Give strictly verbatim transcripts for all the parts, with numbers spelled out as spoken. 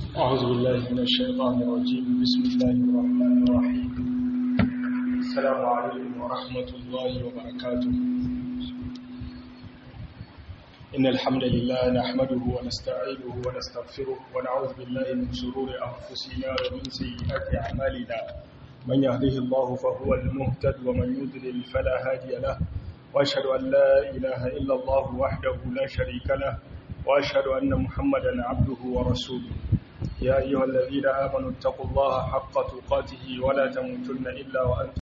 أعوذ بالله من الشيطان الرجيم. بسم الله الرحمن الرحيم. السلام عليكم ورحمة الله وبركاته. إن الحمد لله نحمده ونستعينه ونستغفره ونعوذ بالله من شرور أنفسنا ومن سيئات أعمالنا. من يهده الله فهو المهتد ومن يضلل فلا هادي له، وأشهد أن لا إله إلا الله وحده لا شريك له، وأشهد أن محمدا عبده ورسوله. يا أيها الذين آمنوا اتقوا الله حق تقاته ولا تموتن إلا وأنتم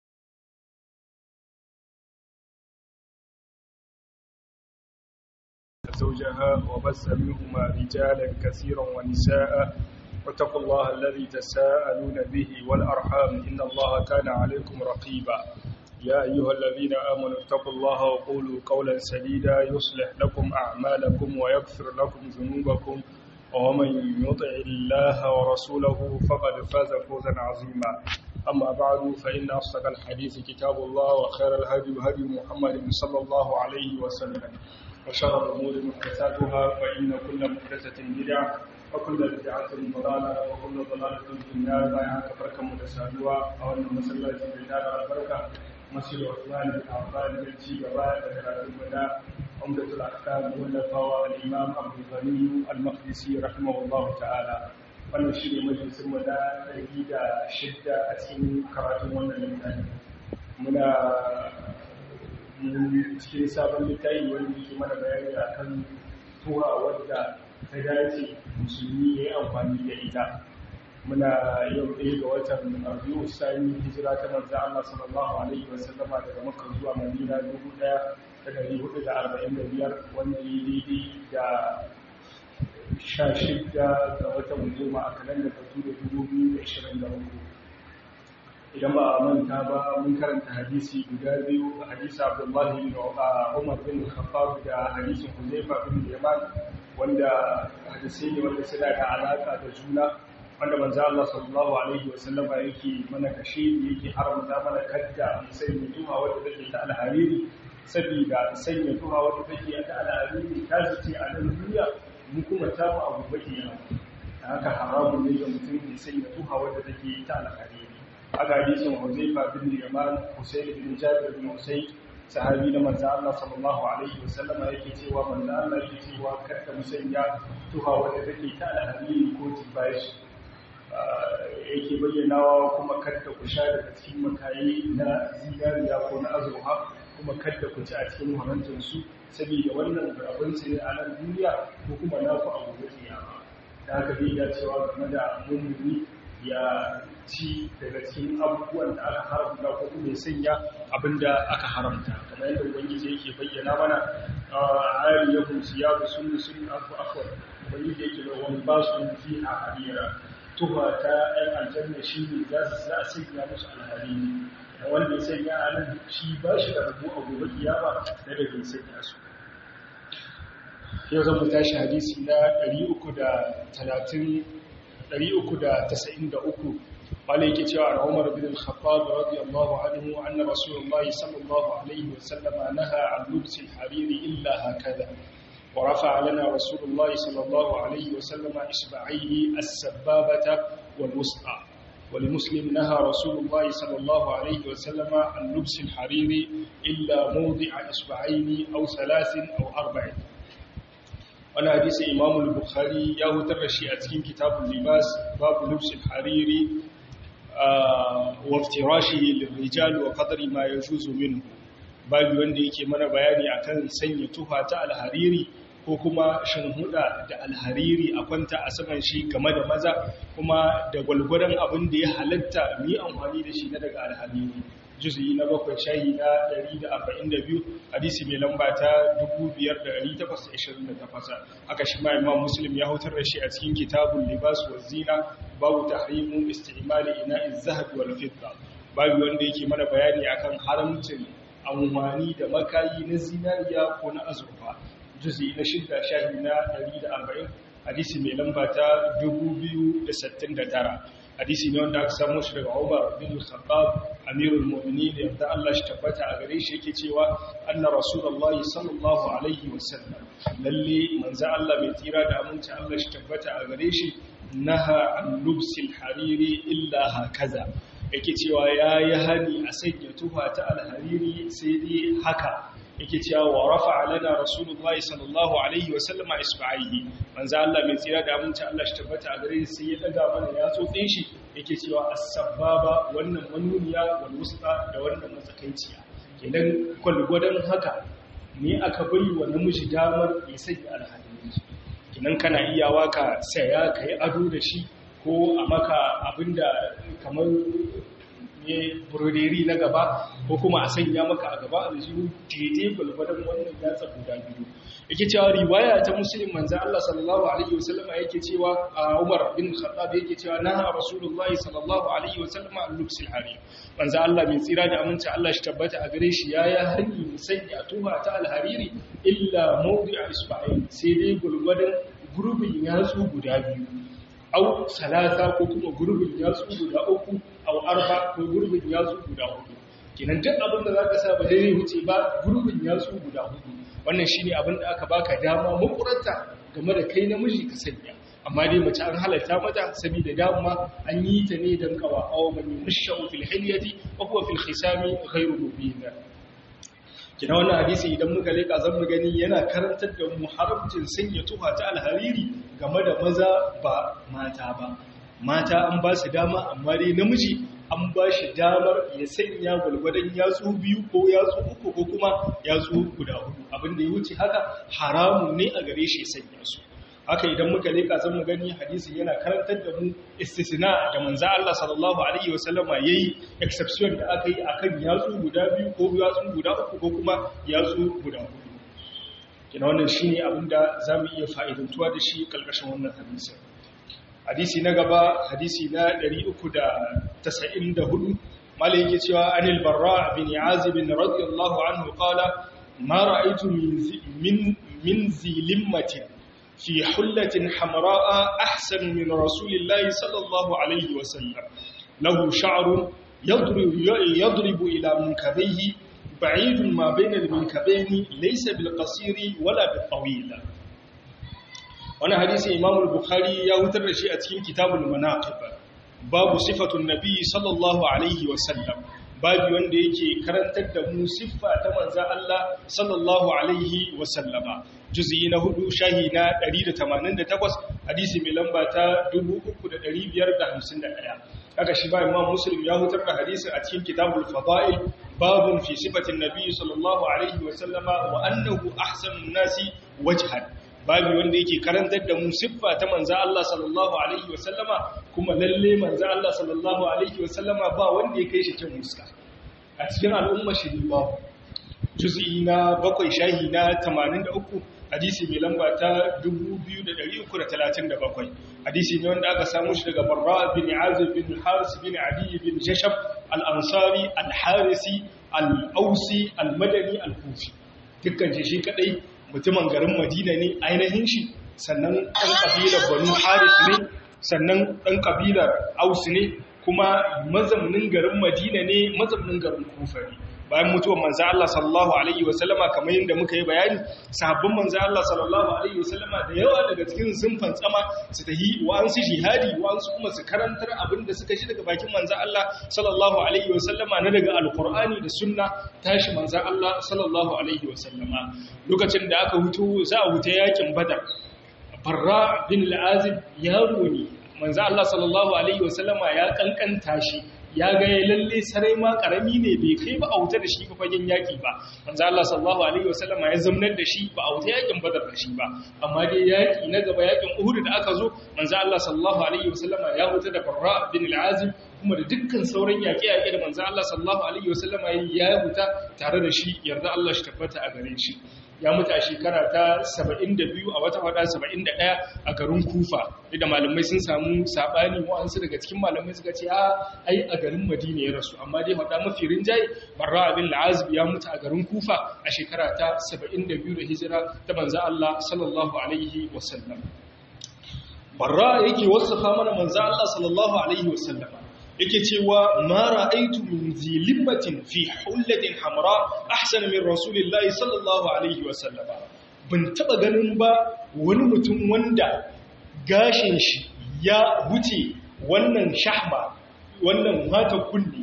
زوجها وبث منهما رجالا كثيرا ونساء، واتقوا الله الذي تساءلون به والأرحام إن الله كان عليكم رقيبا. يا أيها الذين آمنوا اتقوا الله وقولوا قولا سديدا يصلح لكم أعمالكم ويغفر لكم ذنوبكم، ومن يطع الله ورسوله فقد فاز فوزا عظيما. أما بعد فإن أصدق الحديث كتاب الله، وخير الهدي هدي محمد صلى الله عليه وسلم، وشر الأمور محدثاتها، فإن كل محدثة بدعة وكل بدعة ضلالة وكل ضلالة في النار. بايعك بركة متسابوة أو أن مسلات بدار البركة مسجد عثمان بن عفان بالجي جباء ذكرات المدى عمدة الأحكام واللفاوى الإمام أبو الغني المقدسي رحمه الله تعالى. wannan shi ne majalisun mu na ɗari da shidda a cikin karatun wannan littafi. Muna cikin sabon littafi wanda yake mana bayani akan tuha wadda ta dace musulmi ya yi amfani da ita. Muna yau ɗaya ga watan Rabiu Sani, hijira ta manzo Allah sallallahu alaihi wasallam daga Makka zuwa Madina dubu ɗaya da ɗari hudu da arba'in da biyar, wanda ya daidai da sha shida ga watan goma a kalandar Bature dubu biyu da ashirin da uku. Idan ba a manta ba, mun karanta hadisi guda biyu, hadisi Abdullahi bin Umar bin Khattab da hadisin Huzaifa bin Yaman, wanda hadisai ne wanda suna da alaka da juna, wanda manzo Allah sallallahu alaihi wasallam yake mana kashe, yake haramta mana kadda sanya tuha wanda take ta alhariri, saboda sanya tuha wanda take ta alhariri ta zace a nan duniya, mu kuma ta mu abu baki yana haka haramun ne ga mutum ya sanya tuha wanda take ta alhariri. Haka hadisin Huzaifa bin Yaman, Husayn bin Jabir bin Husayn, sahabi na manzo Allah sallallahu alaihi wasallam yake cewa manzo Allah yake cewa kada mu sanya tuha wanda take ta alhariri ko tibashi. Yake bayyanawa kuma kada ku sha daga cikin makayi na zinariya ko na azurfa, kuma kada ku ci a cikin harantar su, saboda wannan abin su ne a nan duniya ko kuma na ku abu da kiyama. Da haka dai ya cewa game da mummuni ya ci daga cikin abubuwan da aka haramta ko kuma ya sanya abinda aka haramta, kamar yadda ubangiji yake bayyana mana ayar yakum siyabu sunni sunni afu afwan, ubangiji yake da wani basu fiha harira, tuba ta ɗan aljanna shi ne za su za a sanya musu alhariri, da wanda ya sanya a nan shi ba shi da rabu a gobe kiyama na da bai sanya su. Yau zan mu tashi hadisi na ɗari uku da tasa'in da uku, wanda yake cewa an Umar bin al-Khattab radiyallahu anhu anna Rasulullahi sallallahu alaihi wa sallama naha an lubsi al-hariri illa hakadha. ورفع لنا رسول الله صلى الله عليه وسلم إصبعيه السبابة والوسطى. ولمسلم نهى رسول الله صلى الله عليه وسلم عن لبس الحرير إلا موضع إصبعين أو ثلاث أو أربع. وانا حديث إمام البخاري ياهو ترشي أتكين كتاب اللباس باب لبس الحرير آه وافتراشه للرجال وقدر ما يجوز منه. babu wanda yake mana bayani akan sanya tufa ta alhariri ko kuma shinhuda da alhariri a kwanta a saman shi game da maza, kuma da gwalgwaron abin da ya halatta mu yi amfani da shi na daga alhariri. Juz'i na bakwai shahi na ɗari da arba'in da biyu, hadisi mai lamba ta dubu biyar da ɗari takwas da ashirin da takwas. Haka shi ma Imam Muslim ya hutar da shi a cikin kitabul libas wa zina, babu tahrimu istimali ina'iz zahab wal fidda, babu wanda yake mana bayani akan haramcin amfani da makayi na zinariya ko na azurfa. Juzi na shidda shahi na ɗari da arba'in, hadisi mai lamba ta dubu biyu da sittin da tara. Hadisi ne wanda aka samu shi daga Umar bin Khattab amirul mu'minin, yadda Allah shi tabbata a gare shi, yake cewa anna rasulullahi sallallahu alaihi wasallam, lalle manzo Allah mai tsira da aminci Allah shi tabbata a gare shi, naha an lubsil hariri illa hakaza yake cewa yayi hani a sanya tufa ta alhariri sai dai haka yake cewa wa rafa'a lana rasulullahi sallallahu alaihi wa sallama isba'ihi manzo Allah mai tsira da aminci Allah shi tabbata a gare sai ya daga mana ya tsotsin shi yake cewa as-sababa wannan manuniya wal wusta da wannan matsakaiciya kenan kwalgwadan haka ne aka bari wa namiji damar ya sanya alhariri kenan kana iyawa ka saya kai ado da shi ko a maka abinda kamar ne broderi na gaba ko kuma a sanya maka a gaba aljihu daidai gwalgwadon wannan yatsa guda biyu yake cewa riwaya ta muslim manzo Allah sallallahu alaihi wasallama yake cewa Umar bin Khattab yake cewa naha Rasulullah sallallahu alaihi wasallama al-lubsil harir manzo Allah mai tsira da aminci Allah shi tabbata a gare shi yaya hani sanya tuha ta al-hariri illa mawdi'a isba'in sai dai gwalgwadon gurbin yatsu guda biyu au salasa ko kuma gurbin yatsu guda uku au arba ko gurbin yatsu guda hudu kenan duk abin da zaka sa ba zai wuce ba gurbin yatsu guda hudu wannan shine abin da aka baka dama makuranta game da kai namiji ka sanya amma dai mace an halarta mata saboda dama an yi ta ne dan kawa aw man yushaw fil hilyati wa huwa fil khisami ghayru mubin kina wannan hadisi idan muka leka zan mu gani yana karantar da mu haramcin sanya tufa ta alhariri game da maza ba mata ba mata an ba su dama amma dai namiji an ba shi damar ya sanya gwalgwadon yatsu biyu ko yatsu uku ko kuma yatsu guda hudu abinda ya wuce haka haramun ne a gare shi ya sanya su haka idan muka leka zan mu gani hadisi yana karantar da mu istisna da manzo Allah sallallahu alaihi wasallama yayi exception da aka yi akan yatsu guda biyu ko yatsu guda uku ko kuma yatsu guda hudu kina wannan shine abinda zamu iya fa'idantuwa da shi kalkashin wannan hadisi hadisi na gaba hadisi na ɗari uku da tasa'in da hudu malai yake cewa anil barra bin azib radiyallahu anhu qala ma ra'aytu min min zilimmatin في حلة حمراء أحسن من رسول الله صلى الله عليه وسلم له شعر يضرب, يضرب إلى منكبيه بعيد ما بين المنكبين ليس بالقصير ولا بالطويل وانا حديث إمام البخاري يوتر شيء أتكين كتاب المناقب باب صفة النبي صلى الله عليه وسلم babu wanda yake karantar da mu siffa ta manzo Allah sallallahu alaihi wasallama juz'i na hudu shahi na ɗari da tamanin da takwas hadisi mai lamba ta dubu uku da ɗari biyar da hamsin da ɗaya haka shi ba Imam Muslim ya hutar da hadisi a cikin Kitabul Fada'il babun fi sifatin nabi sallallahu alaihi wasallama wa annahu ahsanun nasi wajhan babu wanda yake karantar da mu siffa ta manzo Allah sallallahu alaihi wasallama kuma lalle manzo Allah sallallahu alaihi wasallama ba wanda ya kai shi cin muska a cikin al'umma shi ba juz'i na bakwai shahi na tamanin da uku hadisi mai lamba ta dubu biyu da ɗari uku da talatin da bakwai hadisi ne wanda aka samu shi daga Barra bin Azib bin Haris bin Adi bin Jashab al-Ansari al-Harisi al-Ausi al-Madani al-Kufi dukkan shi kadai mutumin garin Madina ne ainihin shi sannan ɗan ƙabilar Banu Harith ne sannan ɗan ƙabilar Aus ne kuma mazaunin garin Madina ne mazaunin garin Kufa ne bayan mutuwar manzo Allah sallallahu alaihi wasallama kamar yadda muka yi bayani sahabban manzo Allah sallallahu alaihi wasallama da yawa daga cikin sun fantsama su tahi wa'ansu jihadi wa'ansu kuma su karantar abin da suka shi daga bakin manzo Allah sallallahu alaihi wasallama na daga alqur'ani da sunna tashi manzo Allah sallallahu alaihi wasallama lokacin da aka hutu za a huta yakin Badar Barra bin al-Azib yaro ne manzo Allah sallallahu alaihi wasallama ya kankanta shi ya ga ya lalle sarai ma karami ne bai kai ba a wuta da shi ba fagen yaki ba manzo Allah sallallahu alaihi wasallam ya zamnar da shi ba a wuta yakin Badar da shi ba amma dai yaki na gaba yakin Uhud da aka zo manzo Allah sallallahu alaihi wasallam ya wuta da Barra bin al-Azib kuma da dukkan sauran yaƙe-yaƙe da manzo Allah sallallahu alaihi wasallam ya wuta tare da shi yarda Allah shi tabbata a gare shi ya mutu a shekara ta saba'in da biyu a wata fada saba'in da ɗaya a garin Kufa da malamai sun samu saɓani wa'ansu daga cikin malamai suka ce a ai a garin Madina ya rasu amma dai faɗa mafi rinjaye Barra bin al-Azib ya mutu a garin Kufa a shekara ta saba'in da biyu da hijira ta manzo Allah sallallahu alaihi wasallam Barra yake wasafa mana manzo Allah sallallahu alaihi wasallam yake cewa ma ra'aytu min zilimmatin fi hullatin hamra ahsana min rasulillahi sallallahu alaihi wasallam ban taba ganin ba wani mutum wanda gashin shi ya wuce wannan shahma wannan mata kunni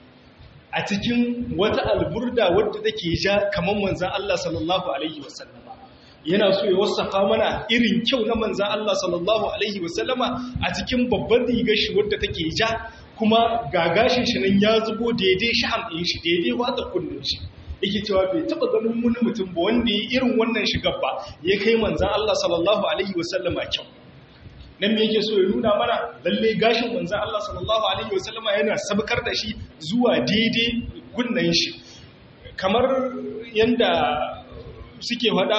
a cikin wata alburda wadda take ja kamar manzon Allah sallallahu alaihi wasallama yana so ya wasafa mana irin kyau na manzon Allah sallallahu alaihi wasallama a cikin babban rigar shi wadda take ja kuma gagashin shi nan ya zubo daidai shaham din shi daidai wata kunnin shi yake cewa bai taba ganin wani mutum ba wanda ya irin wannan shigar ba ya kai manzon Allah sallallahu alaihi wasallama kyau nan me yake so ya nuna mana lalle gashin manzon Allah sallallahu alaihi wasallama yana sabkar da shi zuwa daidai gunnan shi kamar yanda suke faɗa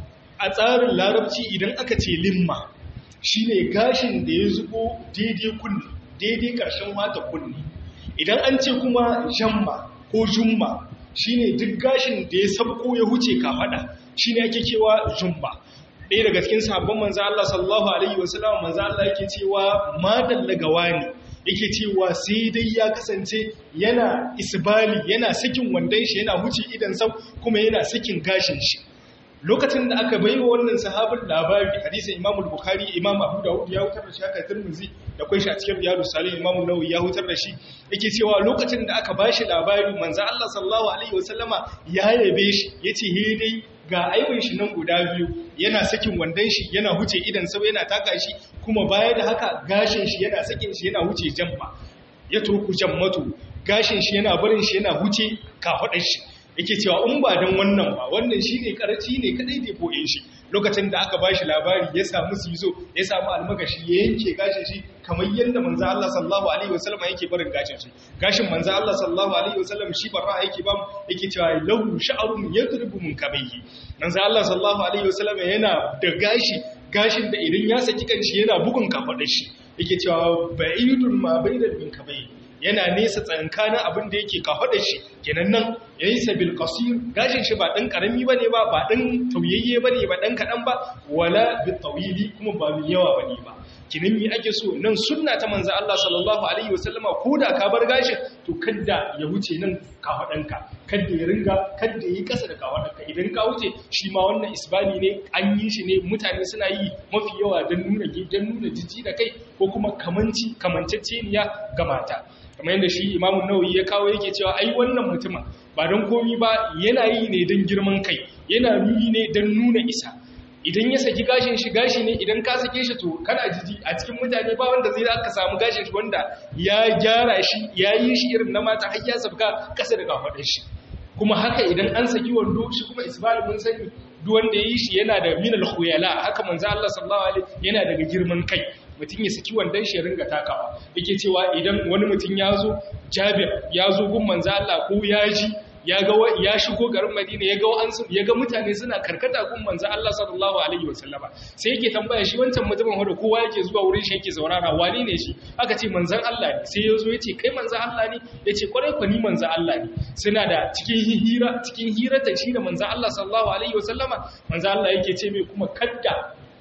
a tsarin larabci idan aka ce limma shine gashin da ya zubo daidai kunni daidai ƙarshen wata kunni idan an ce kuma jamma ko jumma shine duk gashin da ya sabko ya huce kafada shine ake cewa jumma ɗaya daga cikin sahabban manzo Allah sallallahu alaihi wasallam manzo Allah yake cewa madalla gawani yake cewa sai dai ya kasance yana isbali yana sakin wandan shi yana huce idan sau kuma yana sakin gashin shi lokacin da aka baiwa wannan sahabin labari hadisin Imam al-Bukhari Imam Abu Dawud ya hutar da shi haka Tirmidhi da kai shi a cikin Riyadus Salihin Imam Nawawi ya hutar da shi yake cewa lokacin da aka bashi labari manzo Allah sallallahu alaihi wasallama ya yabe shi yace he dai ga aibin shi nan guda biyu yana sakin wandan shi yana huce idan sau yana taka shi kuma baya da haka gashin shi yana sakin shi yana huce jamma ya turku jammatu gashin shi yana barin shi yana huce kafadar shi yake cewa in ba dan wannan ba wannan shine karci ne kadai da boye shi lokacin da aka bashi labari ya samu sizo ya samu almagashi ya yanke gashin shi kamar yanda manzo Allah sallallahu alaihi wasallam yake barin gashin shi gashin manzo Allah sallallahu alaihi wasallam shi barra yake ba yake cewa lahu sha'run yadribu min kabayhi manzo Allah sallallahu alaihi wasallam yana da gashi gashin da idan ya saki kanshi yana bugun kafadar shi yake cewa ba'idun ma bainal min kabayhi yana nesa tsankanin abin da yake kafaɗa shi kenan nan yayi sabil qasir gashin shi ba dan karami bane ba ba dan tauyayye bane ba dan kadan ba wala bit tawili kuma ba mai yawa bane ba kinan mi ake so nan sunna ta manzo Allah sallallahu alaihi wasallama koda ka bar gashin to kada ya wuce nan kafadanka kada ya ringa kada yi kasa da kafadanka idan ka wuce shi ma wannan isbali ne an yi shi ne mutane suna yi mafi yawa dan nuna dan nuna jiji da kai ko kuma kamanci kamanceceniya ga mata kamar yadda shi imamun nawawi ya kawo yake cewa ai wannan mutumin ba don komi ba yana yi ne don girman kai yana nuni ne don nuna isa idan ya saki gashin shi gashi ne idan ka sake shi to kana jiji a cikin mutane ba wanda zai aka samu gashin shi wanda ya gyara shi ya yi shi irin na mata har ya sabga kasa da kafaɗin shi kuma haka idan an saki wando shi kuma isbali mun sani duk wanda ya yi shi yana da minal khuyala haka manzo Allah sallallahu alaihi yana daga girman kai mutum ya saki wandan shi ya ringa takawa yake cewa idan wani mutum ya zo Jabir ya zo gun manzo Allah ko ya ji ya ga ya shigo garin Madina ya ga wa'ansu ya ga mutane suna karkata gun manzo Allah sallallahu alaihi wasallama sai yake tambaya shi wancan mutumin wanda kowa yake zuwa wurin shi yake saurara wani ne shi aka ce manzon Allah ne sai yazo yace kai manzon Allah ne yace kwarai ko ni manzon Allah ne suna da cikin hira cikin hirata shi da manzon Allah sallallahu alaihi wasallama manzon Allah yake ce mai kuma kadda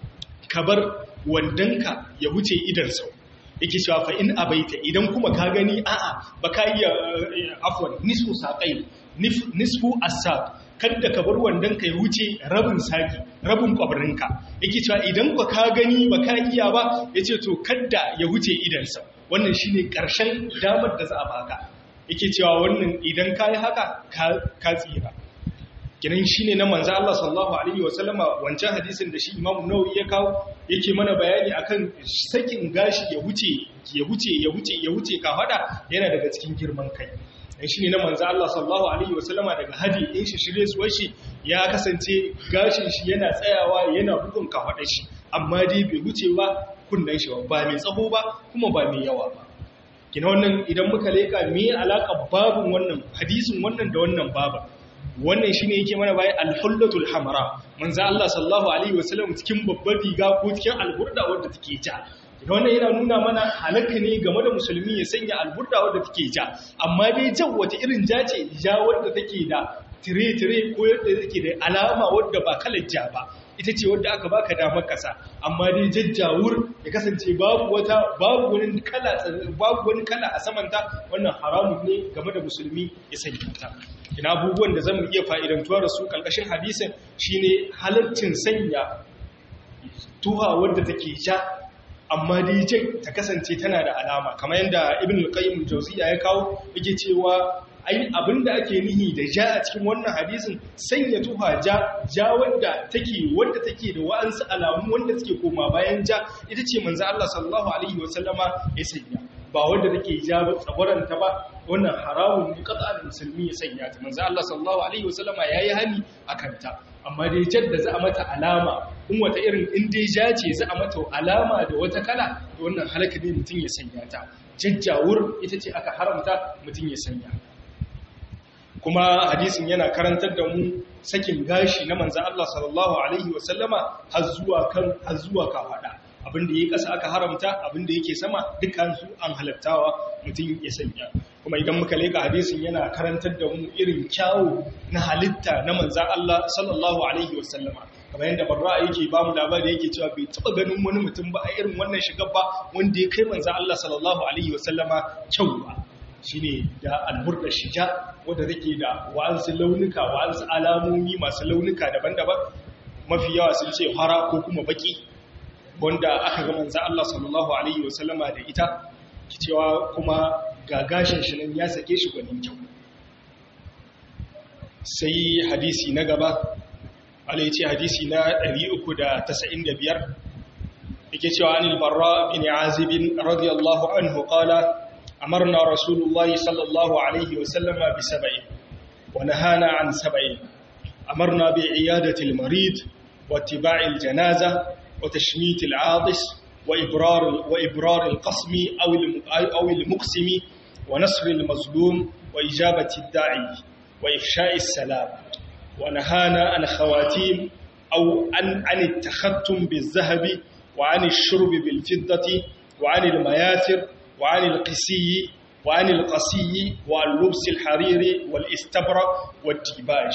kabar wandanka ya wuce idan sau yake cewa fa in abaita idan kuma ka gani a'a baka iya afwan nisfu saqai nisfu as-saq kada ka bar wandanka ya wuce rabin saki rabin kwabrinka yake cewa idan ka ka gani baka iya ba yace to kada ya wuce idan sau wannan shine karshen damar da za a baka yake cewa wannan idan kai haka ka tsira kinan shine na manzo Allah sallallahu alaihi wasallama wancan hadisin da shi Imam Nawawi ya kawo yake mana bayani akan sakin gashi ya wuce ya wuce ya wuce ya wuce ka fada yana daga cikin girman kai dan shine na manzo Allah sallallahu alaihi wasallama daga hadi in shi shirye suwar shi ya kasance gashin shi yana tsayawa yana bugun ka fada shi amma dai bai wuce ba kunnan shi ba mai tsaho ba kuma ba mai yawa ba kina wannan idan muka leka me alaka babun wannan hadisin wannan da wannan babu wannan shine yake mana bayan al-hullatul hamra manzo Allah sallallahu alaihi wasallam cikin babbar riga ko cikin alburda wanda take ja wannan yana nuna mana halaka ne game da musulmi ya sanya alburda wanda take ja amma dai jan wata irin ja ce ja wanda take da tire-tire ko yadda take da alama wanda ba kalar ja ba ita ce wadda aka baka damar kasa amma dai jajjawur ya kasance babu wata babu wani kala babu wani kala a samanta wannan haramun ne game da musulmi ya sanya ta ina abubuwan da zamu iya fa'idantuwa da su kalkashin hadisin shine halaccin sanya tuha wadda take ja amma dai jan ta kasance tana da alama kamar yadda ibn al-qayyim al-jawziyya ya kawo yake cewa ai abinda ake nihi da ja a cikin wannan hadisin sanya tuha ja ja wanda take wanda take da wa'ansu alamu wanda suke koma bayan ja ita ce manzo Allah sallallahu alaihi wasallama ya sanya ba wanda take ja tsabaran ta ba wannan haramun ne qat'an musulmi ya sanya ta manzo Allah sallallahu alaihi wasallama yayi hani akan ta amma dai jadda za a mata alama in wata irin in dai ja ce za a mata alama da wata kala to wannan halaka ne mutum ya sanya ta jajjawur ita ce aka haramta mutum ya sanya kuma hadisin yana karantar da mu sakin gashi na manzan Allah sallallahu alaihi wasallama har zuwa kan har zuwa kafada abinda yake kasa aka haramta abinda yake sama dukkan su an halattawa mutum ya sanya kuma idan muka leka hadisin yana karantar da mu irin kyawu na halitta na manzan Allah sallallahu alaihi wasallama kamar yadda barra yake ba mu labari yake cewa bai taba ganin wani mutum ba a irin wannan shigar ba wanda ya kai manzan Allah sallallahu alaihi wasallama kyau ba shine da alburda shija wanda take da wa'ansu launuka wa'ansu alamomi masu launuka daban-daban mafi yawa sun ce fara ko kuma baki wanda aka ga manzo Allah sallallahu alaihi wasallama da ita cewa kuma ga gashin shi nan ya sake shi gwanin kyau sai hadisi na gaba Allah ya ce hadisi na ɗari uku da tasa'in da biyar yake cewa anil barra bin azib radiyallahu anhu qala أمرنا رسول الله صلى الله عليه وسلم بسبع ونهانا عن سبع أمرنا بعيادة المريض واتباع الجنازة وتشميت العاطس وإبرار, وإبرار القسم أو المقسم ونصر المظلوم وإجابة الداعي وإفشاء السلام ونهانا عن خواتيم أو عن, عن التختم بالذهب وعن الشرب بالفضة وعن المياثر وعن القسي وعن القسي وعن لبس الحرير والاستبرق والديباج.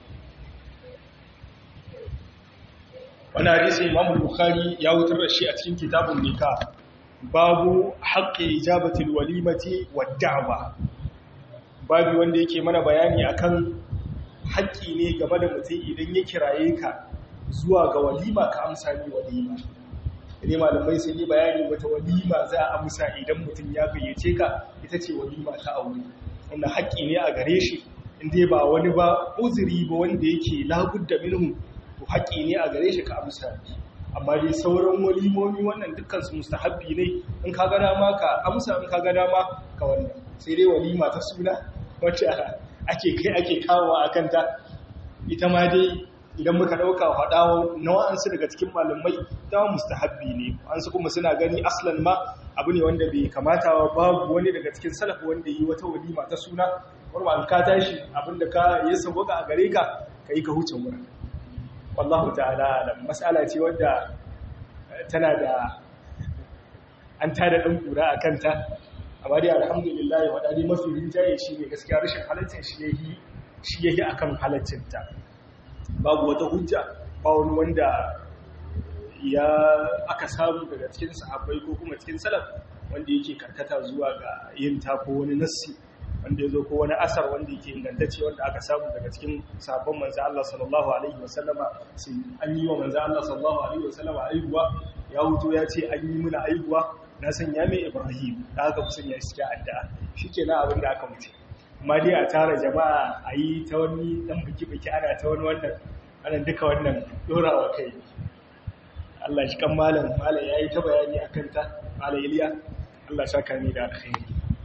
وانا حديث امام البخاري يوتر الشيء cikin kitabun nikah babu haqqi ijabati alwalimati wad'wa babu wanda yake mana bayani akan haƙƙi ne game da mutum idan ya kiraye ka zuwa ga walima ka amsa ni walima ne malamai sun yi bayani wata walima za a amsa idan mutum ya gayyace ka ita ce walima ta aure wanda haƙƙi ne a gare shi inda ba wani ba uzuri ba wanda yake labudda minhu to haƙƙi ne a gare shi ka amsa amma dai sauran walimomi wannan dukkan su mustahabbi ne in ka ga dama ka amsa in ka ga dama ka wannan sai dai walima ta suna wacce ake kai ake kawo akan ta ita ma dai idan muka dauka hadawo na wa'ansu daga cikin malamai ta mustahabbi ne wa'ansu kuma suna gani aslan ma abu ne wanda bai kamata ba babu wani daga cikin salaf wanda yi wata walima ta suna warwa an ka tashi abinda ka yi saboka a gare ka kai ka huce wurin wallahu ta'ala da mas'ala ce wanda tana da an tada dan kura akan ta amma dai alhamdulillah wadani mafi rinjaye shi ne gaskiya rashin halaccin shi yayi shi yayi akan halaccin ta babu wata hujja ba wani wanda ya aka samu daga cikin sahabbai ko kuma cikin salaf wanda yake karkata zuwa ga yin ta ko wani nassi wanda yazo ko wani asar wanda yake ingantacce wanda aka samu daga cikin sahabban manzo Allah sallallahu alaihi wasallama sai an yi wa manzo Allah sallallahu alaihi wasallama aihuwa ya huto ya ce an yi muna aihuwa na sanya mai Ibrahim da haka kusan ya iska addu'a shikenan abin da aka mutu amma dai a tara jama'a a yi ta wani ɗan biki-biki ana ta wani wannan anan duka wannan ɗorawa kai Allah shi kan malam malam ya yi ta bayani a kanta malam iliya Allah saka ni da alkhairi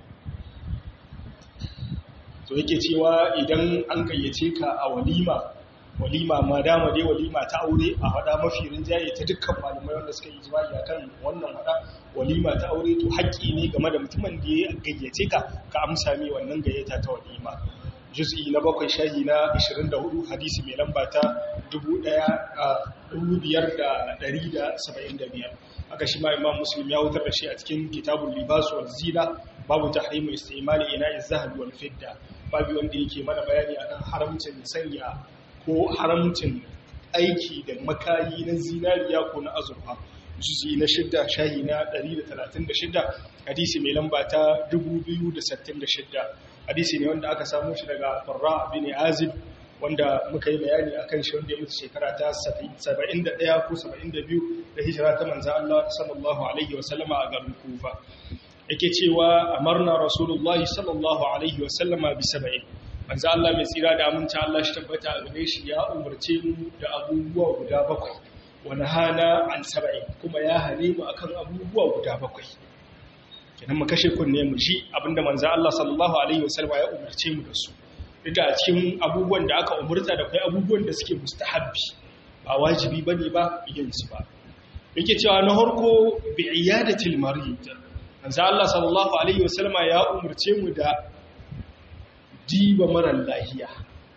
to yake cewa idan an gayyace ka a walima walima ma dama dai walima ta aure a hada mafi rinjaye ta dukkan malamai wanda suka yi jima'i akan wannan hada walima ta aure to haƙƙi ne game da mutumin da ya gayyace ka ka amsa mai wannan gayyata ta walima juz'i na bakwai shahi na ishirin da hudu hadisi mai lamba ta dubu biyar da ɗari da saba'in da biyar aka shi ma imam muslim ya wutar da shi a cikin kitabun libas wal zina babu tahrimu istimali ina az-zahab wal fidda babu wanda yake mana bayani akan haramcin sanya ko haramcin aiki da makayi na zinariya ko na azurfa juzi na shidda shahi na ɗari da talatin da shidda hadisi mai lamba ta dubu biyu da sittin da shidda hadisi ne wanda aka samu shi daga Farra bin Azib wanda muka yi bayani akan shi wanda ya mutu shekara ta saba'in da ɗaya ko saba'in da biyu da hijira ta manzo Allah sallallahu alaihi wasallama a garin Kufa. Yake cewa amarna rasulullahi sallallahu alaihi wasallama bi saba'in, manzo Allah mai tsira da aminta Allah shi tabbata a gare shi ya umarce mu da abubuwa guda bakwai, wa nahana an saba'in, kuma ya hane mu akan abubuwa guda bakwai. Kenan mu kashe kunne mu ji abinda manzo Allah sallallahu alaihi wasallama ya umarce mu da su. Da cikin abubuwan da aka umurta da kai abubuwan da suke mustahabbi, ba wajibi bane ba yin su ba. Yake cewa na harko bi iyadatil marid, manzo Allah sallallahu alaihi wasallama ya umurce mu da diba mara lahiya.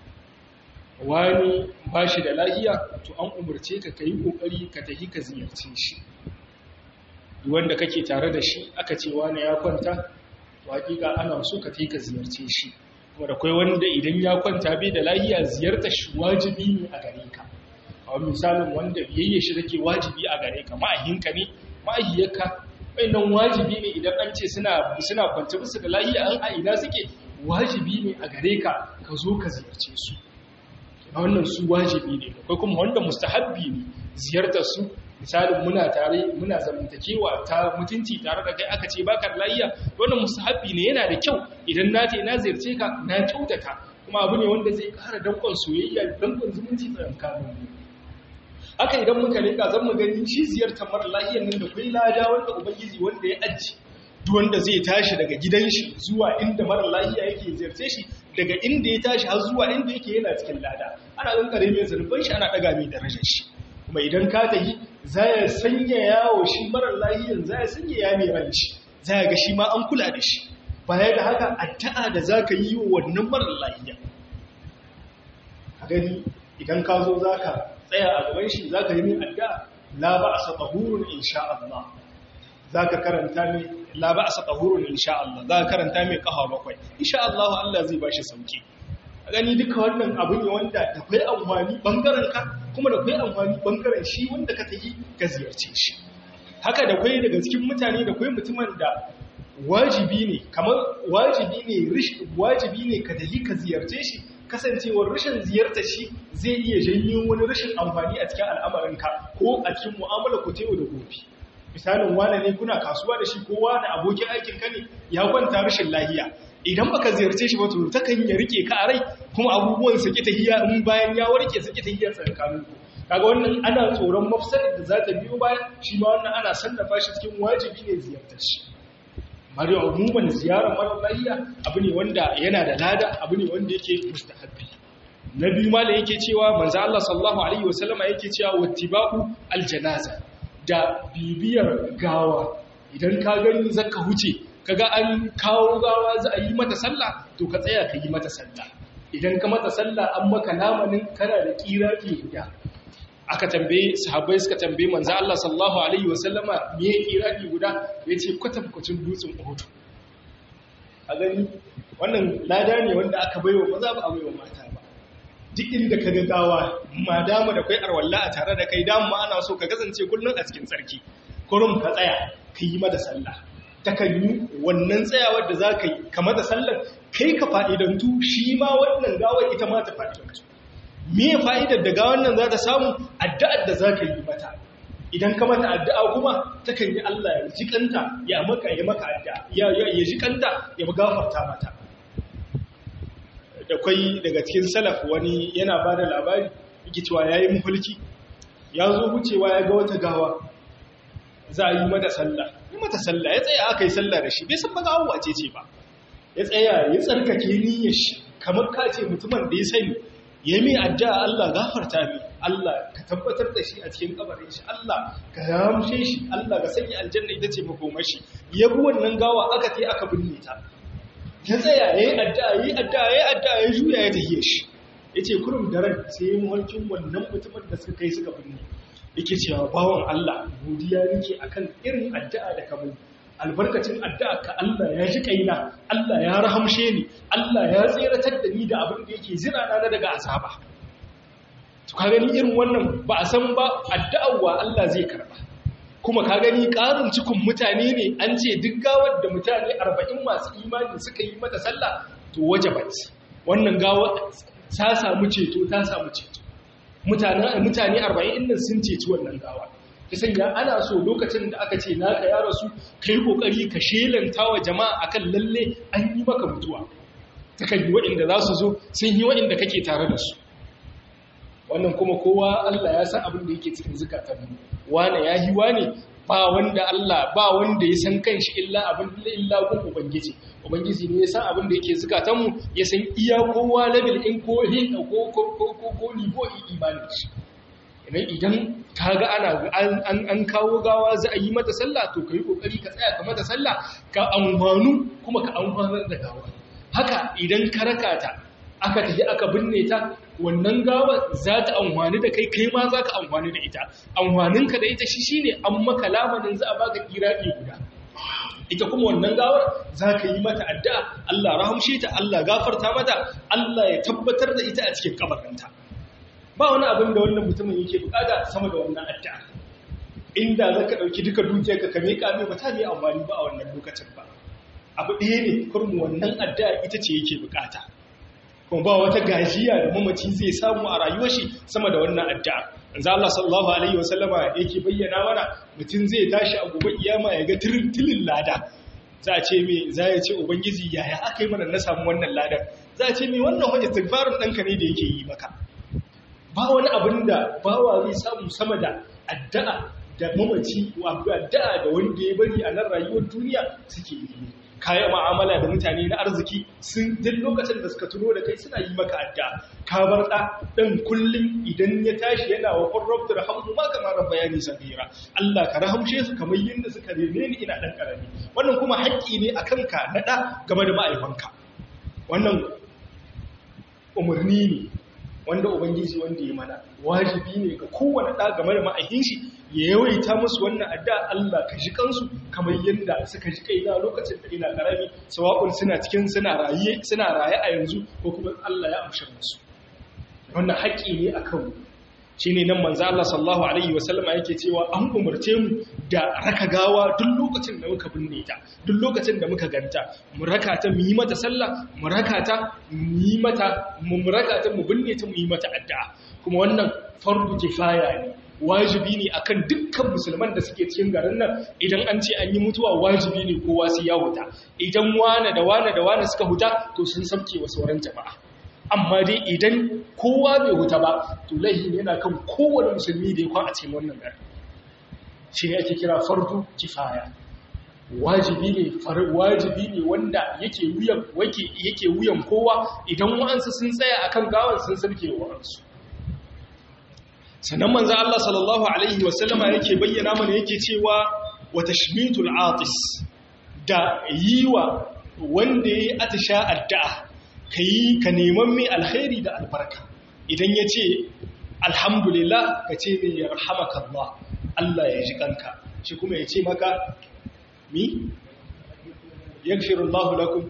Wani bashi da lahiya to an umurce ka kai kokari ka tafi ka ziyarce shi. Duk wanda kake tare da shi aka ce wani ya kwanta, to hakika ana so ka tafi ka ziyarce shi. Kuma da kai wanda idan ya kwanta bai da lahiya ziyartar shi wajibi ne a gare ka. A misalin wanda biyayya shi take wajibi a gare ka, ma'ahinka ne, ma'ahiyarka, wannan wajibi ne idan an ce suna suna kwance musu da lahiya an a ina suke, wajibi ne a gare ka ka zo ka ziyarce su. Wannan su wajibi ne. Akwai kuma wanda mustahabbi ne ziyartar su. Misalin muna tare muna zamantakewa ta mutunci tare da kai aka ce baka da lafiya, wannan mustahabbi ne, yana da kyau idan na ce na ziyarce ka na kyautata, kuma abu ne wanda zai ƙara dankon soyayya dankon zumunci tsakanin mu. Haka idan muka rika zan mu gani shi ziyartar mara lafiyar nan da kai lada wanda ubangiji wanda ya aji duk wanda zai tashi daga gidan shi zuwa inda mara lafiya yake ziyarce shi, daga inda ya tashi har zuwa inda yake yana cikin lada, ana kankare mai zanuban shi, ana daga mai darajar shi. Kuma idan ka tafi za ya sanya yawo shi marar lahiyan, za ya sanya ya mai ran shi, za ya ga shi ma an kula da shi. Baya da haka addu'a da za ka yi wa wannan marar lahiyan, a gani idan ka zo za ka tsaya a gaban shi za ka yi min addu'a la ba a sa tahurun insha Allah, za ka karanta mai la ba a sa tahurun insha Allah, za ka karanta mai kafa bakwai insha Allah, Allah zai ba shi sauki. Gani duka wannan abu ne wanda da kai amfani bangaren ka, kuma da kai amfani bangaren shi wanda ka tafi ka ziyarce shi. Haka da kai daga cikin mutane da kai mutumin da wajibi ne, kamar wajibi ne rishi wajibi ne ka tafi ka ziyarce shi, kasancewar rashin ziyartar shi zai iya janyo wani rashin amfani a cikin al'amarin ka ko a cikin mu'amala ku ta yau da gobe. Misalin wane ne kuna kasuwa da shi ko wani abokin aikin ka ne ya kwanta rashin lahiya, idan baka ziyarce shi ba to takan ya rike ka a rai, kuma abubuwan su ki tahiya in bayan ya warke su ki tahiya tsakanin ku. Kaga wannan ana tsoron mafsadar da za ta biyo bayan shi, ma wannan ana sannafa shi cikin wajibi ne ziyartar shi. Mari umuman ziyarar mara lahiya abu ne wanda yana da lada, abu ne wanda yake mustahabbi. Na biyu ma da yake cewa manzo Allah sallallahu alaihi wasallama yake cewa wattiba'u aljanaza, da bibiyar gawa. Idan ka gani zaka huce kaga an kawo gawa za a yi mata sallah, to ka tsaya ka yi mata sallah. Idan ka mata sallah an maka namanin kana da kiraki guda. Aka tambaye sahabbai suka tambaye manzo Allah sallallahu alaihi wasallama me ya kiraki guda, yace kwatankwacin dutsen Uhud. A gani wannan lada ne wanda aka baiwa maza ba a baiwa mata ba. Duk inda ka ga gawa ma dama da kai arwalla a tare da kai, dama ana so ka kasance kullun a cikin tsarki. Kurum ka tsaya ka yi mata sallah. Takan yi wannan tsayawar da za ka yi kama da sallar kai ka fa'idantu, shi ma wannan gawar ita ma ta fa'idantu. Me fa'idar da gawar nan za ta samu? Addu'ar da za ka yi mata. Idan ka mata addu'a kuma takan yi Allah ya jikanta ya maka ya maka addu'a, ya jikanta ya gafarta mata. Da kwai daga cikin salaf wani yana ba da labari, yake cewa ya yi mahulki, ya zo wucewa ya ga wata gawa za a yi mata sallah. mata sallah ya tsaya aka yi sallah da shi, bai san baga abuwa ce ce ba, ya tsaya ya tsarkake niyyar shi kamar ka ce mutumin da ya sani, ya mi addu'a Allah gafarta mi, Allah ka tabbatar da shi a cikin kabarin shi, Allah ka ramshe shi, Allah ka sanya aljanna ita ce makomar shi. Ya bi wannan gawa aka tai aka binne ta, ya tsaya ya yi addu'a ya yi addu'a ya yi addu'a ya juya ya tahiye shi, ya ce kurum da ran sai mulkin wannan mutumin da suka kai suka binne. Yake cewa bawan Allah godiya nake akan irin addu'a da kamun, albarkacin addu'a ka Allah ya ji kaina, Allah ya rahamshe ni, Allah ya tseratar da ni da abin da yake zina na daga azaba. To ka gani irin wannan ba a san ba addu'ar wa Allah zai karba. Kuma ka gani ƙarin cikin mutane ne, an ce duk gawar da mutane arba'in masu imani suka yi mata sallah to wajabat. Wannan gawa ta samu ceto ta samu ceto mutane mutane arba'in din sun ceci wannan gawa kisan ya ana so lokacin da aka ce naka ya rasu kai kokari ka shelanta wa jama'a akan lalle an yi maka mutuwa takan yi waɗanda za su zo sun yi waɗanda kake tare da su wannan kuma kowa Allah ya san abin da yake cikin zukatanmu wane ya yi wane ba wanda Allah ba wanda ya san kanshi illa abin illa gun ubangiji ubangiji ne ya san abin da yake zukatanmu ya san iya kowa level in ko hin ko ko ko ko ni ko imani shi idan idan kaga ana an an kawo gawa za a yi mata sallah to kai kokari ka tsaya ka mata sallah ka amfanu kuma ka amfanar da gawa haka idan ka rakata aka tafi aka binne ta wannan gawa za ta amfani da kai kai ma za ka amfani da ita amfaninka da ita shi shine an maka lamanin za a baka kiraɗi guda ita kuma wannan gawar za ka yi mata addu'a Allah rahamshe ta Allah gafarta mata Allah ya tabbatar da ita a cikin kabarinta ba wani abin da wannan mutumin yake bukata sama da wannan addu'a inda za ka ɗauki duka dukiyarka ka miƙa mai ba ta mai amfani ba a wannan lokacin ba abu ɗaya ne kurmu wannan addu'a ita ce yake bukata kuma ba wata gajiya da mamaci zai samu a rayuwar shi sama da wannan addu'a manzo Allah sallallahu alaihi wasallama yake bayyana mana mutum zai tashi a gobe kiyama ya ga tilin lada za a ce me za ya ce ubangiji yaya aka yi mana na samu wannan ladan za a ce me wannan waje istighfarin danka ne da yake yi maka ba wani abin da bawa zai samu sama da addu'a da mamaci addu'a da wanda ya bari a nan rayuwar duniya suke yi kayan ma'amala da mutane na arziki sun duk lokacin da suka tuno da kai suna yi maka adda ka bar da dan kullum idan ya tashi yana wa rabbi rahamu ma kamar bayani sabira Allah ka rahamshe su kamar yadda suka rene ni ina dan karami wannan kuma haƙƙi ne akan ka na da game da ma'aifanka wannan umarni ne wanda ubangiji wanda ya mana wajibi ne ga kowane da game da ma'aikin shi ya yawaita musu wannan adda Allah ka ji kansu kamar yadda suka ji kaina lokacin da ina karami sawa'un suna cikin suna raye suna raye a yanzu ko kuma Allah ya amshe musu wannan haƙi ne akan mu shine nan manzo Allah sallallahu alaihi wasallama yake cewa an umarce mu da raka gawa duk lokacin da muka binne ta duk lokacin da muka ganta mu raka ta mu yi mata sallah mu raka ta mu yi mata mu raka ta mu binne ta mu yi mata addu'a kuma wannan fardu kifaya ne wajibi ne akan dukkan musulman da suke cikin garin nan idan an ce an yi mutuwa wajibi ne kowa sai ya huta idan wane da wane da wane suka huta to sun sauke wa sauran jama'a amma dai idan kowa bai huta ba to laihi yana kan kowane musulmi da ya kwan a cikin wannan garin shi ne ake kira fardu kifaya wajibi ne wajibi ne wanda yake wuyan yake wuyan kowa idan wa'ansu sun tsaya akan gawan sun sauke wa wa'ansu sannan manzo Allah sallallahu alaihi wasallama yake bayyana mana yake cewa wa tashmitul atis da yiwa wanda yayi atisha addu'a kai ka neman mai alkhairi da albarka idan yace alhamdulillah kace ne yarhamakallah Allah ya ji kanka shi kuma yace maka mi yaghfirullahu lakum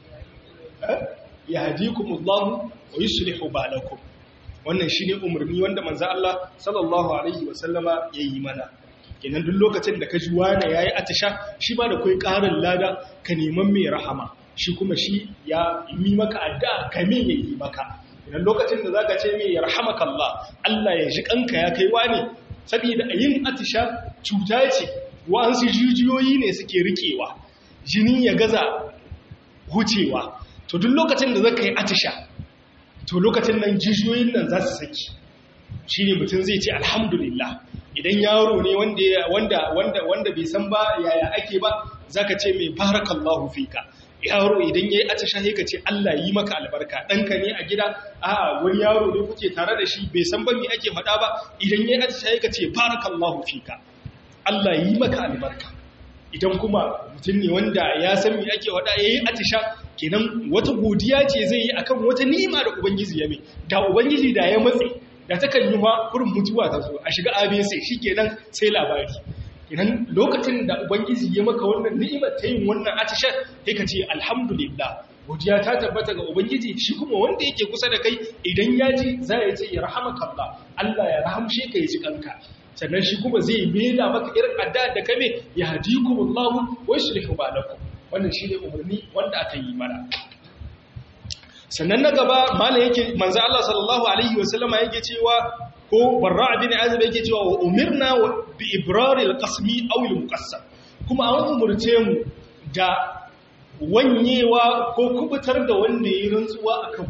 yahdikumullahu wa yuslihu balakum wannan shine umarni wanda manzo Allah sallallahu alaihi wasallama yayi mana kenan duk lokacin da ka ji wani yayi atisha shi ba da kai karin lada ka neman mai rahama shi kuma shi ya yi maka addu'a ka me yayi maka kenan lokacin da zaka ce mai yarhamakallah Allah ya ji kanka ya kai wani saboda yin atisha cuta ce wa'ansu jijiyoyi ne suke rikewa jini ya gaza hucewa to duk lokacin da zaka yi atisha to lokacin nan jijiyoyin nan za su saki shi ne mutum zai ce alhamdulillah idan yaro ne wanda wanda wanda bai san ba yaya ake ba zaka ce mai barakallahu fika yaro idan yayi atisha sai ka ce Allah yi maka albarka danka ne a gida a'a wani yaro ne kuke tare da shi bai san ba me ake faɗa ba idan yayi atisha sai ka ce barakallahu fika Allah yi maka albarka idan kuma mutum ne wanda ya san me ake faɗa yayi atisha kenan wata godiya ce zai yi akan wata ni'ima da ubangiji ya mai da ubangiji da ya matse da takan yi ma kurin mutuwa ta zo a shiga A B C shikenan sai labari kenan lokacin da ubangiji ya maka wannan ni'imar ta yin wannan atishar sai ka ce alhamdulillah godiya ta tabbata ga ubangiji shi kuma wanda yake kusa da kai idan ya ji za ya ce ya rahamakallah Allah ya rahamshe ka ya ji kanka sannan shi kuma zai bela maka irin adda da kame ya hadikumullahu wa yuslihu balakum wannan shi ne umarni wanda aka yi mana sannan na gaba malam yake manzo Allah sallallahu alaihi wasallama yake cewa ko Barra bin Azib yake cewa wa umirna bi ibrar al-qasmi aw al-muqassam kuma an umurce mu da wanyewa ko kubutar da wanda yayi rantsuwa akan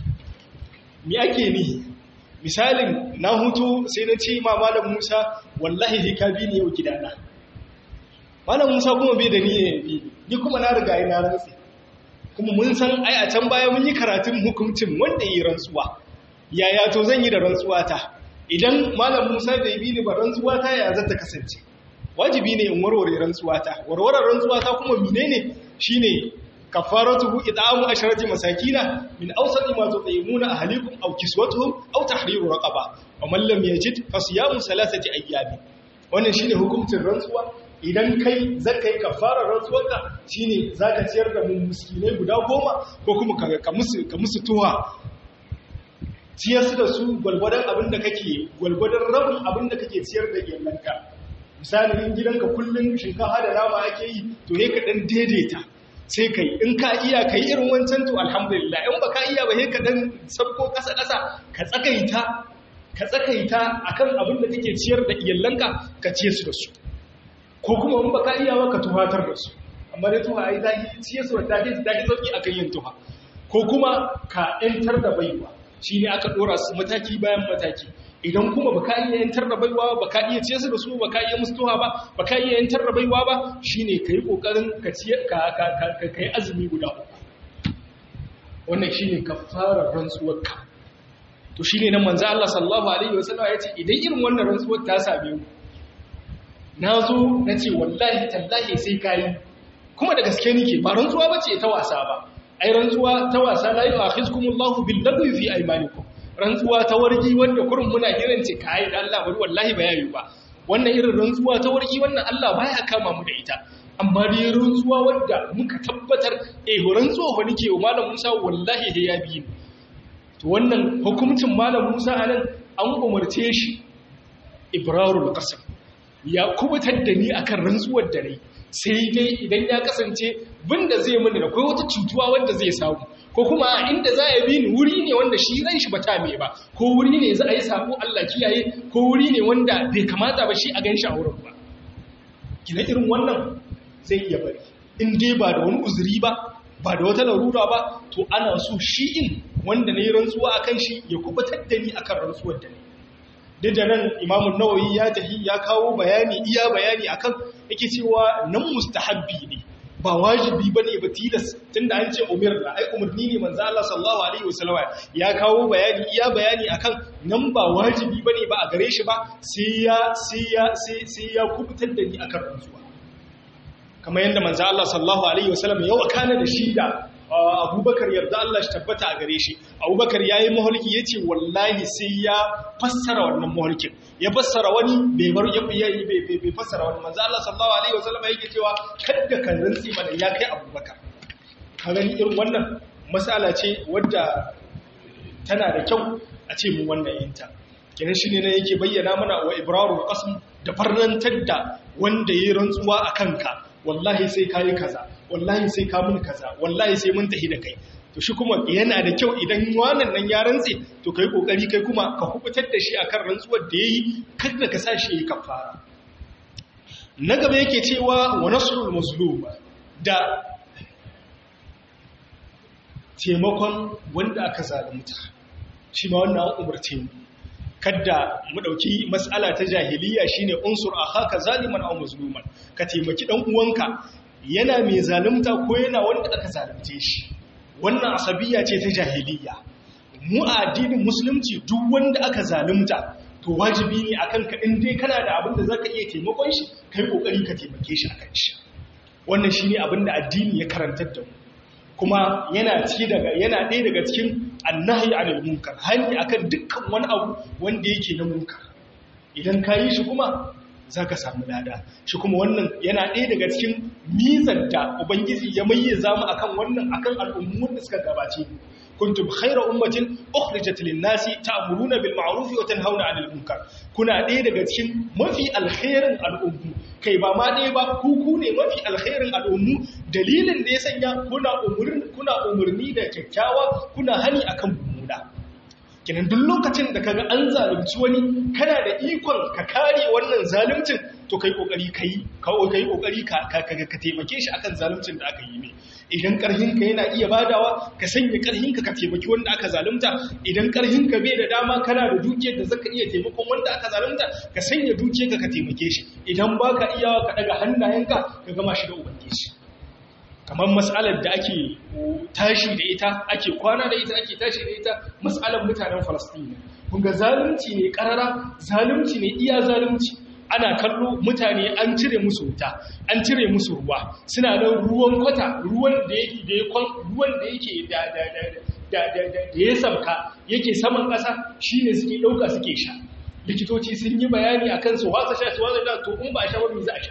me ake nihi misalin na hutu sai na ce ma malam Musa wallahi sai ka bi ni yau gidana malam Musa kuma bai da ni ni kuma na riga ina rantsi kuma mun san ai a can baya mun yi karatun hukuncin wanda yi rantsuwa yaya to zan yi da rantsuwa ta idan malam Musa bai bi ni ba rantsuwa ta ya zata kasance wajibi ne in warware rantsuwa ta warware rantsuwa ta kuma menene shine kafaratuhu id'amu asharati masakina min awsati ma tut'imuna ahlikum aw kiswatuhum aw tahriru raqaba wa man lam yajid fasiyamu salasati ayyam wannan shine hukuncin rantsuwa idan kai zaka yi kafarar rantsuwarka shine zaka ciyar da mu miskinai guda goma ko kuma ka musu ka musu tuwa ciyar su da su gwalgwadon abinda kake gwalgwadon rabin abinda kake ciyar da iyalanka misali in gidanka kullun shinkafa da nama ake yi to ne ka dan daidaita sai kai in ka iya kai irin wancan to alhamdulillah in baka iya ba sai ka dan sabko kasa kasa ka tsakaita ka tsakaita akan abin da kake ciyar da iyalanka ka ciyar su da su ko kuma in baka iya ba ka tuhatar da su amma dai tuha ai zaki ciyar su da take take sauki akan yin tuha ko kuma ka entar da baiwa shine aka dora su mataki bayan mataki idan kuma baka iya yantar da baiwa baka iya ciyar su da su baka iya mustuwa ba baka iya yantar da baiwa ba shine kai kokarin ka ciyar ka ka kai azumi guda uku wannan shine kafarar rantsuwar ka to shine nan manzo Allah sallallahu alaihi wasallam yace idan irin wannan rantsuwar ta same mu nazo nace wallahi tallahi sai kai kuma da gaske nake ba rantsuwa bace ta wasa ba ai rantsuwa ta wasa la yu'akhizkumullahu bil lagwi fi aymanikum rantsuwa ta wargi wanda kurin muna kiran ce kai da Allah bari wallahi ba yayi ba wannan irin rantsuwa ta wargi wannan Allah baya kama mu da ita amma dai rantsuwa wanda muka tabbatar eh rantsuwa fa nake wa malam Musa wallahi da ya bi to wannan hukuncin malam Musa anan an umarce shi ibrarul qasam ya kubutar da ni akan rantsuwar da nayi sai dai idan ya kasance binda zai muni da kai wata cutuwa wanda zai samu ko kuma inda za a bi ni wuri ne wanda shi ran shi bata me ba ko wuri ne za a yi sabo Allah kiyaye ko wuri ne wanda bai kamata ba shi a ganshi a wurin ba kina irin wannan zai iya bari in dai ba da wani uzuri ba ba da wata larura ba to ana so shi in wanda ne rantsuwa akan shi ya kubutar da ni akan rantsuwar da ni duk da nan Imam Nawawi ya tahi ya kawo bayani iya bayani akan yake cewa nan mustahabbi ne ba wajibi bane ba tilas tunda an ce umirna ai umarni ne manzo Allah sallallahu alaihi wasallam ya kawo bayani iya bayani akan nan ba wajibi bane ba a gare shi ba sai ya sai ya sai sai ya kubutar da ni akan rantsuwa kamar yanda manzo Allah sallallahu alaihi wasallam ya wakana da shi da Abubakar yarda Allah shi tabbata a gare shi Abubakar yayi maholki yace wallahi sai ya fassara wannan maholkin ya fassara wani bai bar ya bai bai fassara wani manzo Allah sallallahu alaihi wasallam yake cewa kada ka rantsi mana ya kai Abubakar ka gani irin wannan mas'ala ce wadda tana da kyau a ce mu wannan yinta kenan shine ne yake bayyana mana wa ibrarul qasm da farnantar da wanda yayi rantsuwa akan ka wallahi sai kai kaza wallahi sai ka mun kaza wallahi sai mun tahi da kai to shi kuma yana da kyau idan wannan nan ya rantse to kai kokari kai kuma ka hubutar da shi akan rantsuwar da yayi kada ka sashi yayi kafara na gaba yake cewa wa nasrul mazlum da taimakon wanda aka zalunta shi ma wannan umurce mu kada mu dauki mas'ala ta jahiliya shine unsur akhaka zaliman aw mazluman ka taimaki dan uwanka yana mai zalunta ko yana wanda aka zalunce shi wannan asabiya ce ta jahiliya mu a addinin musulunci duk wanda aka zalunta to wajibi ne akan ka in dai kana da abin da zaka iya taimakon shi kai kokari ka taimake shi akan shi wannan shine abin da addini ya karantar da mu kuma yana ci daga yana ɗaya daga cikin annahi anil munkar hani akan dukkan wani abu wanda yake na munkar idan ka yi shi kuma za ka samu lada shi kuma wannan yana ɗaya daga cikin mizar da ubangiji ya mayyaza mu akan wannan akan al'ummun da suka gabace kuntum khayra ummatin ukhrijat lin-nasi ta'muruna bil ma'ruf wa tanhauna 'anil munkar kuna ɗaya daga cikin mafi alkhairin al'ummu kai ba ma ɗaya ba ku ku ne mafi alkhairin al'ummu dalilin da ya sanya kuna umurni kuna umurni da kyakkyawa kuna hani akan mummuna kinan duk lokacin da kaga an zalunci wani kana da ikon ka kare wannan zaluncin to kai kokari kai kawo kai kokari ka ka ka taimake shi akan zaluncin da aka yi mai idan karhin ka yana iya badawa ka sanya karhin ka ka taimaki wanda aka zalunta idan karhin ka bai da dama kana da dukiyar da zaka iya taimakon wanda aka zalunta ka sanya dukiyar ka ka taimake shi idan baka iyawa ka daga hannayenka ka gama shi da ubangiji kamar mas'alar da ake tashi da ita ake kwana da ita ake tashi da ita mas'alar mutanen Falastin kun ga zalunci ne karara zalunci ne iya zalunci ana kallo mutane an cire musu wuta an cire musu ruwa suna da ruwan kwata ruwan da yake da ruwan da yake da da da da da ya sabka yake saman ƙasa shine suke dauka suke sha likitoci sun yi bayani akan su wasa sha su wasa da to in ba sha ba me za a sha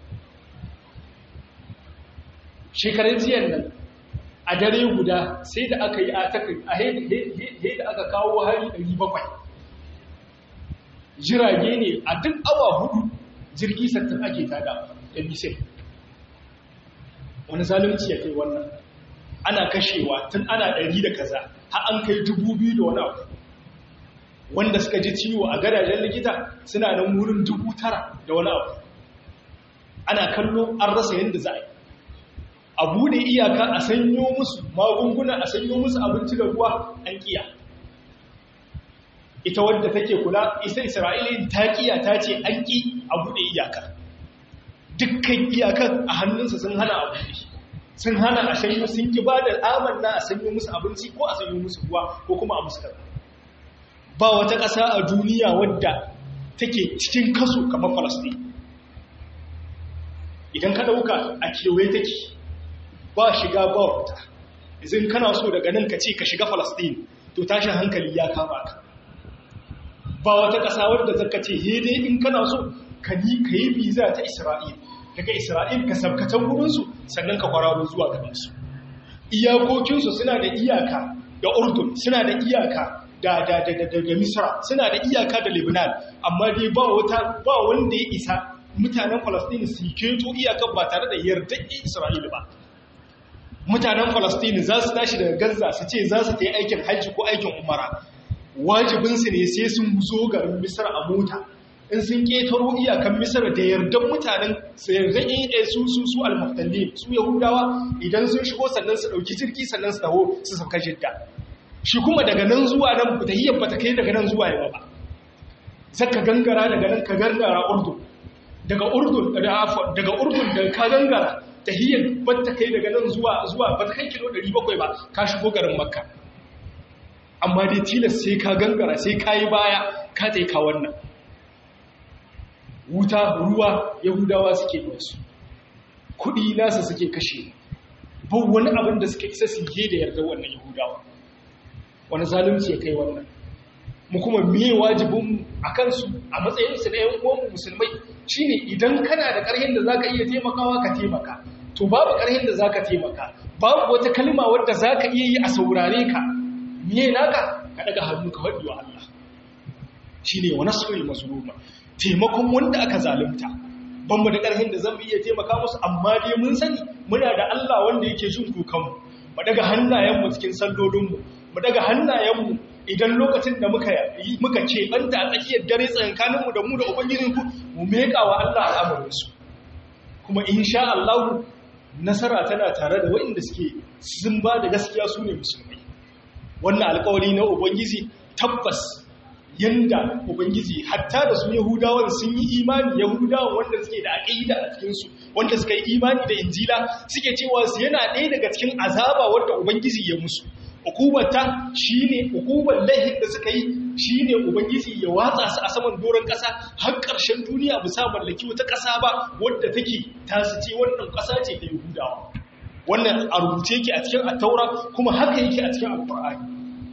shekarar jiyan nan a dare guda sai da aka yi a da aka kawo hari ɗari bakwai jirage ne a duk awa hudu jirgi sattin ake tada da bisai wani zalunci ya kai wannan ana kashewa tun ana ɗari da kaza har an kai dubu biyu da wani abu wanda suka ji ciwo a gadajen likita suna nan wurin dubu tara da wani abu ana kallo an rasa yadda za a yi a bude iyaka a sanyo musu magunguna a sanyo musu abinci da ruwa an kiya ita wadda take kula isa isra'ila ta kiya ta ce an ki a bude iyaka dukkan iyakan a hannunsa sun hana a bude sun hana a sanyo sun ki ba da amanna a sanyo musu abinci ko a sanyo musu ruwa ko kuma a musu kaza ba wata ƙasa a duniya wadda take cikin kaso kamar Falastin idan ka ɗauka a kewaye take ba shiga ba wuta izin kana so daga nan ka ce ka shiga Falastin to tashin hankali ya kama ka ba wata ƙasa wadda zaka ce hede in kana so ka yi ka yi visa ta Isra'il daga Isra'il ka sabkatan gurinsu sannan ka kwararo zuwa gabansu iyakokinsu suna da iyaka da Urdun suna da iyaka da da da da da Misra suna da iyaka da Lebanon amma dai ba wata ba wanda ya isa mutanen Falastin su keto iyakar ba tare da yardar Isra'il ba mutanen Falastin za su tashi daga Gaza su ce za su ta yi aikin hajji ko aikin umara wajibinsu ne sai sun zo garin Misra a mota in sun ƙetaro iyakan Misra da yardan mutanen su yarda in su su su al-muhtallin su Yahudawa idan sun shigo sannan su dauki jirgi sannan su taho su sauka Jidda shi kuma daga nan zuwa nan tahiyyar bata kai daga nan zuwa yawa ba zaka gangara daga nan ka gangara Urdun daga Urdun daga Urdun da ka gangara tahiyyar bata kai daga nan zuwa zuwa bata kai kilo ɗari bakwai ba ka shigo garin Makka amma dai tilas sai ka gangara sai ka yi baya ka tsaye ka wannan wuta ruwa Yahudawa suke da wasu kuɗi nasa suke kashe ba wani abin da suka isa su yi da yarda wannan Yahudawa wani zalunci ya kai wannan mu kuma miye wajibinmu a kansu a matsayinsu na yan uwanmu musulmai shine idan kana da ƙarhin da zaka iya taimakawa ka taimaka to babu ƙarhin da zaka taimaka babu wata kalma wadda zaka iya yi a saurare ka miye naka ka daga hannu ka faɗi wa Allah shine wa nasrul mazluma taimakon wanda aka zalunta ban mu da ƙarhin da zan iya taimaka musu amma dai mun sani muna da Allah wanda yake jin kukanmu mu daga hannayenmu cikin sallolinmu mu daga hannayenmu idan lokacin da muka yi muka keɓanta a tsakiyar dare tsakankaninmu da mu da ubangijinku mu meƙa wa Allah al'amarinsu kuma insha Allah nasara tana tare da waɗanda suke sun ba da gaskiya su ne musulmai wannan alƙawari na ubangiji tabbas yanda ubangiji hatta da su yahudawan sun yi imani yahudawan wanda suke da aqida a cikin su wanda suka yi imani da injila suke cewa su yana ɗaya daga cikin azaba wanda ubangiji ya musu ukubata shine ukubar lahin da suka yi shine ubangiji ya watsa su a saman doron ƙasa har ƙarshen duniya bisa mallaki wata ƙasa ba wadda take tasu ce wannan ƙasa ce ta yahudawa wannan a rubuce yake a cikin at-taura kuma haka yake a cikin al-qur'ani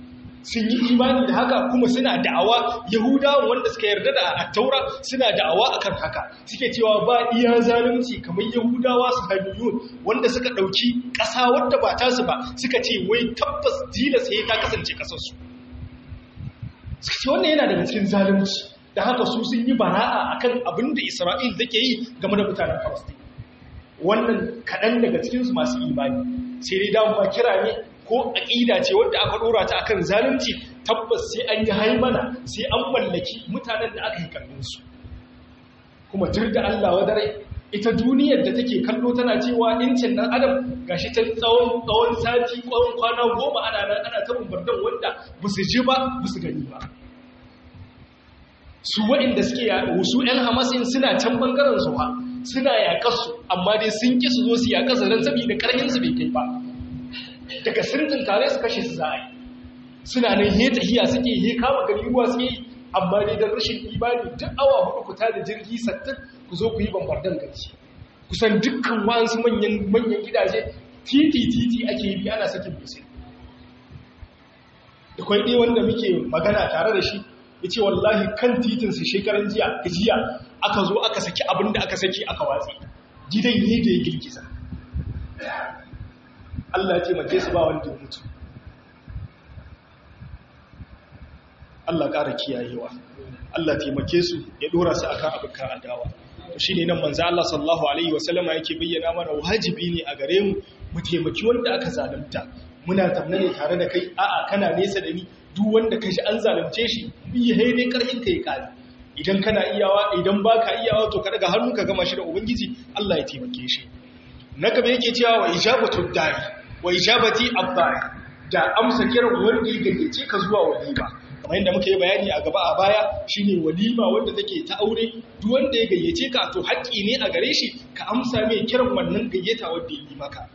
sun yi imani da haka kuma suna da'awa yahudawa wanda suka yarda da at-taura suna da'awa akan haka suke cewa ba iya zalunci kamar yahudawa su haniyun wanda suka dauki ƙasa wadda ba ta su ba suka ce wai tabbas dila sai ta kasance kasar su suka ce wannan yana daga cikin zalunci da haka su sun yi bara'a akan abin da Isra'il take yi game da mutanen Palestine wannan kaɗan daga cikinsu masu imani sai dai damu kira ne ko aƙida ce wadda aka ɗora ta akan zalunci tabbas sai an yi haimana sai an mallaki mutanen da aka yi kallonsu kuma tur da Allah wadare ita duniyar da take kallo tana cewa incin ɗan adam gashi ta tsawon tsawon sati tsawon kwana goma ana nan ana ta bombardan wanda ba su ji ba ba su gani ba su waɗanda suke su ‘yan hamasin suna can ɓangaren su ba suna yaƙarsu amma dai sun ƙi su zo su yaƙarsu don saboda ƙarfinsu bai kai ba daga sirtin tare su kashe su za a yi suna nan he tahiya suke he kama gari ruwa suke yi amma dai don rashin imani duk awa hudu ku da jirgi sattin ku zo ku yi bambardan gari kusan dukkan wa'ansu manyan gidaje titi titi ake yi ana sakin bisai da kwai ɗaya wanda muke magana tare da shi ya ce wallahi kan titinsu shekaran jiya gajiya aka zo aka saki abin da aka saki aka watsi gidan yi da ya girgiza Allah ce mace su ba wanda ya mutu Allah ƙara kiyayewa Allah taimake su ya ɗora su akan abokan adawa shi ne nan manzo Allah sallallahu alaihi wasallama yake bayyana mana wajibi ne a gare mu mu taimaki wanda aka zalunta muna tamna ne tare da kai a'a kana nesa da ni duk wanda kashi an zalunce shi bi haide karhin kai kare idan kana iyawa idan baka iyawa to ka daga hannu ka gama shi da ubangiji Allah ya taimake shi na gaba yake cewa wa ijabatu da'i wa ijabati abda'i da amsa kiran wanda ya gayyace ka zuwa walima kamar yadda muka yi bayani a gaba a baya shine walima wanda take ta aure duk wanda ya gayyace ka to haƙƙi ne a gare shi ka amsa mai kiran wannan gayyata wanda ya yi maka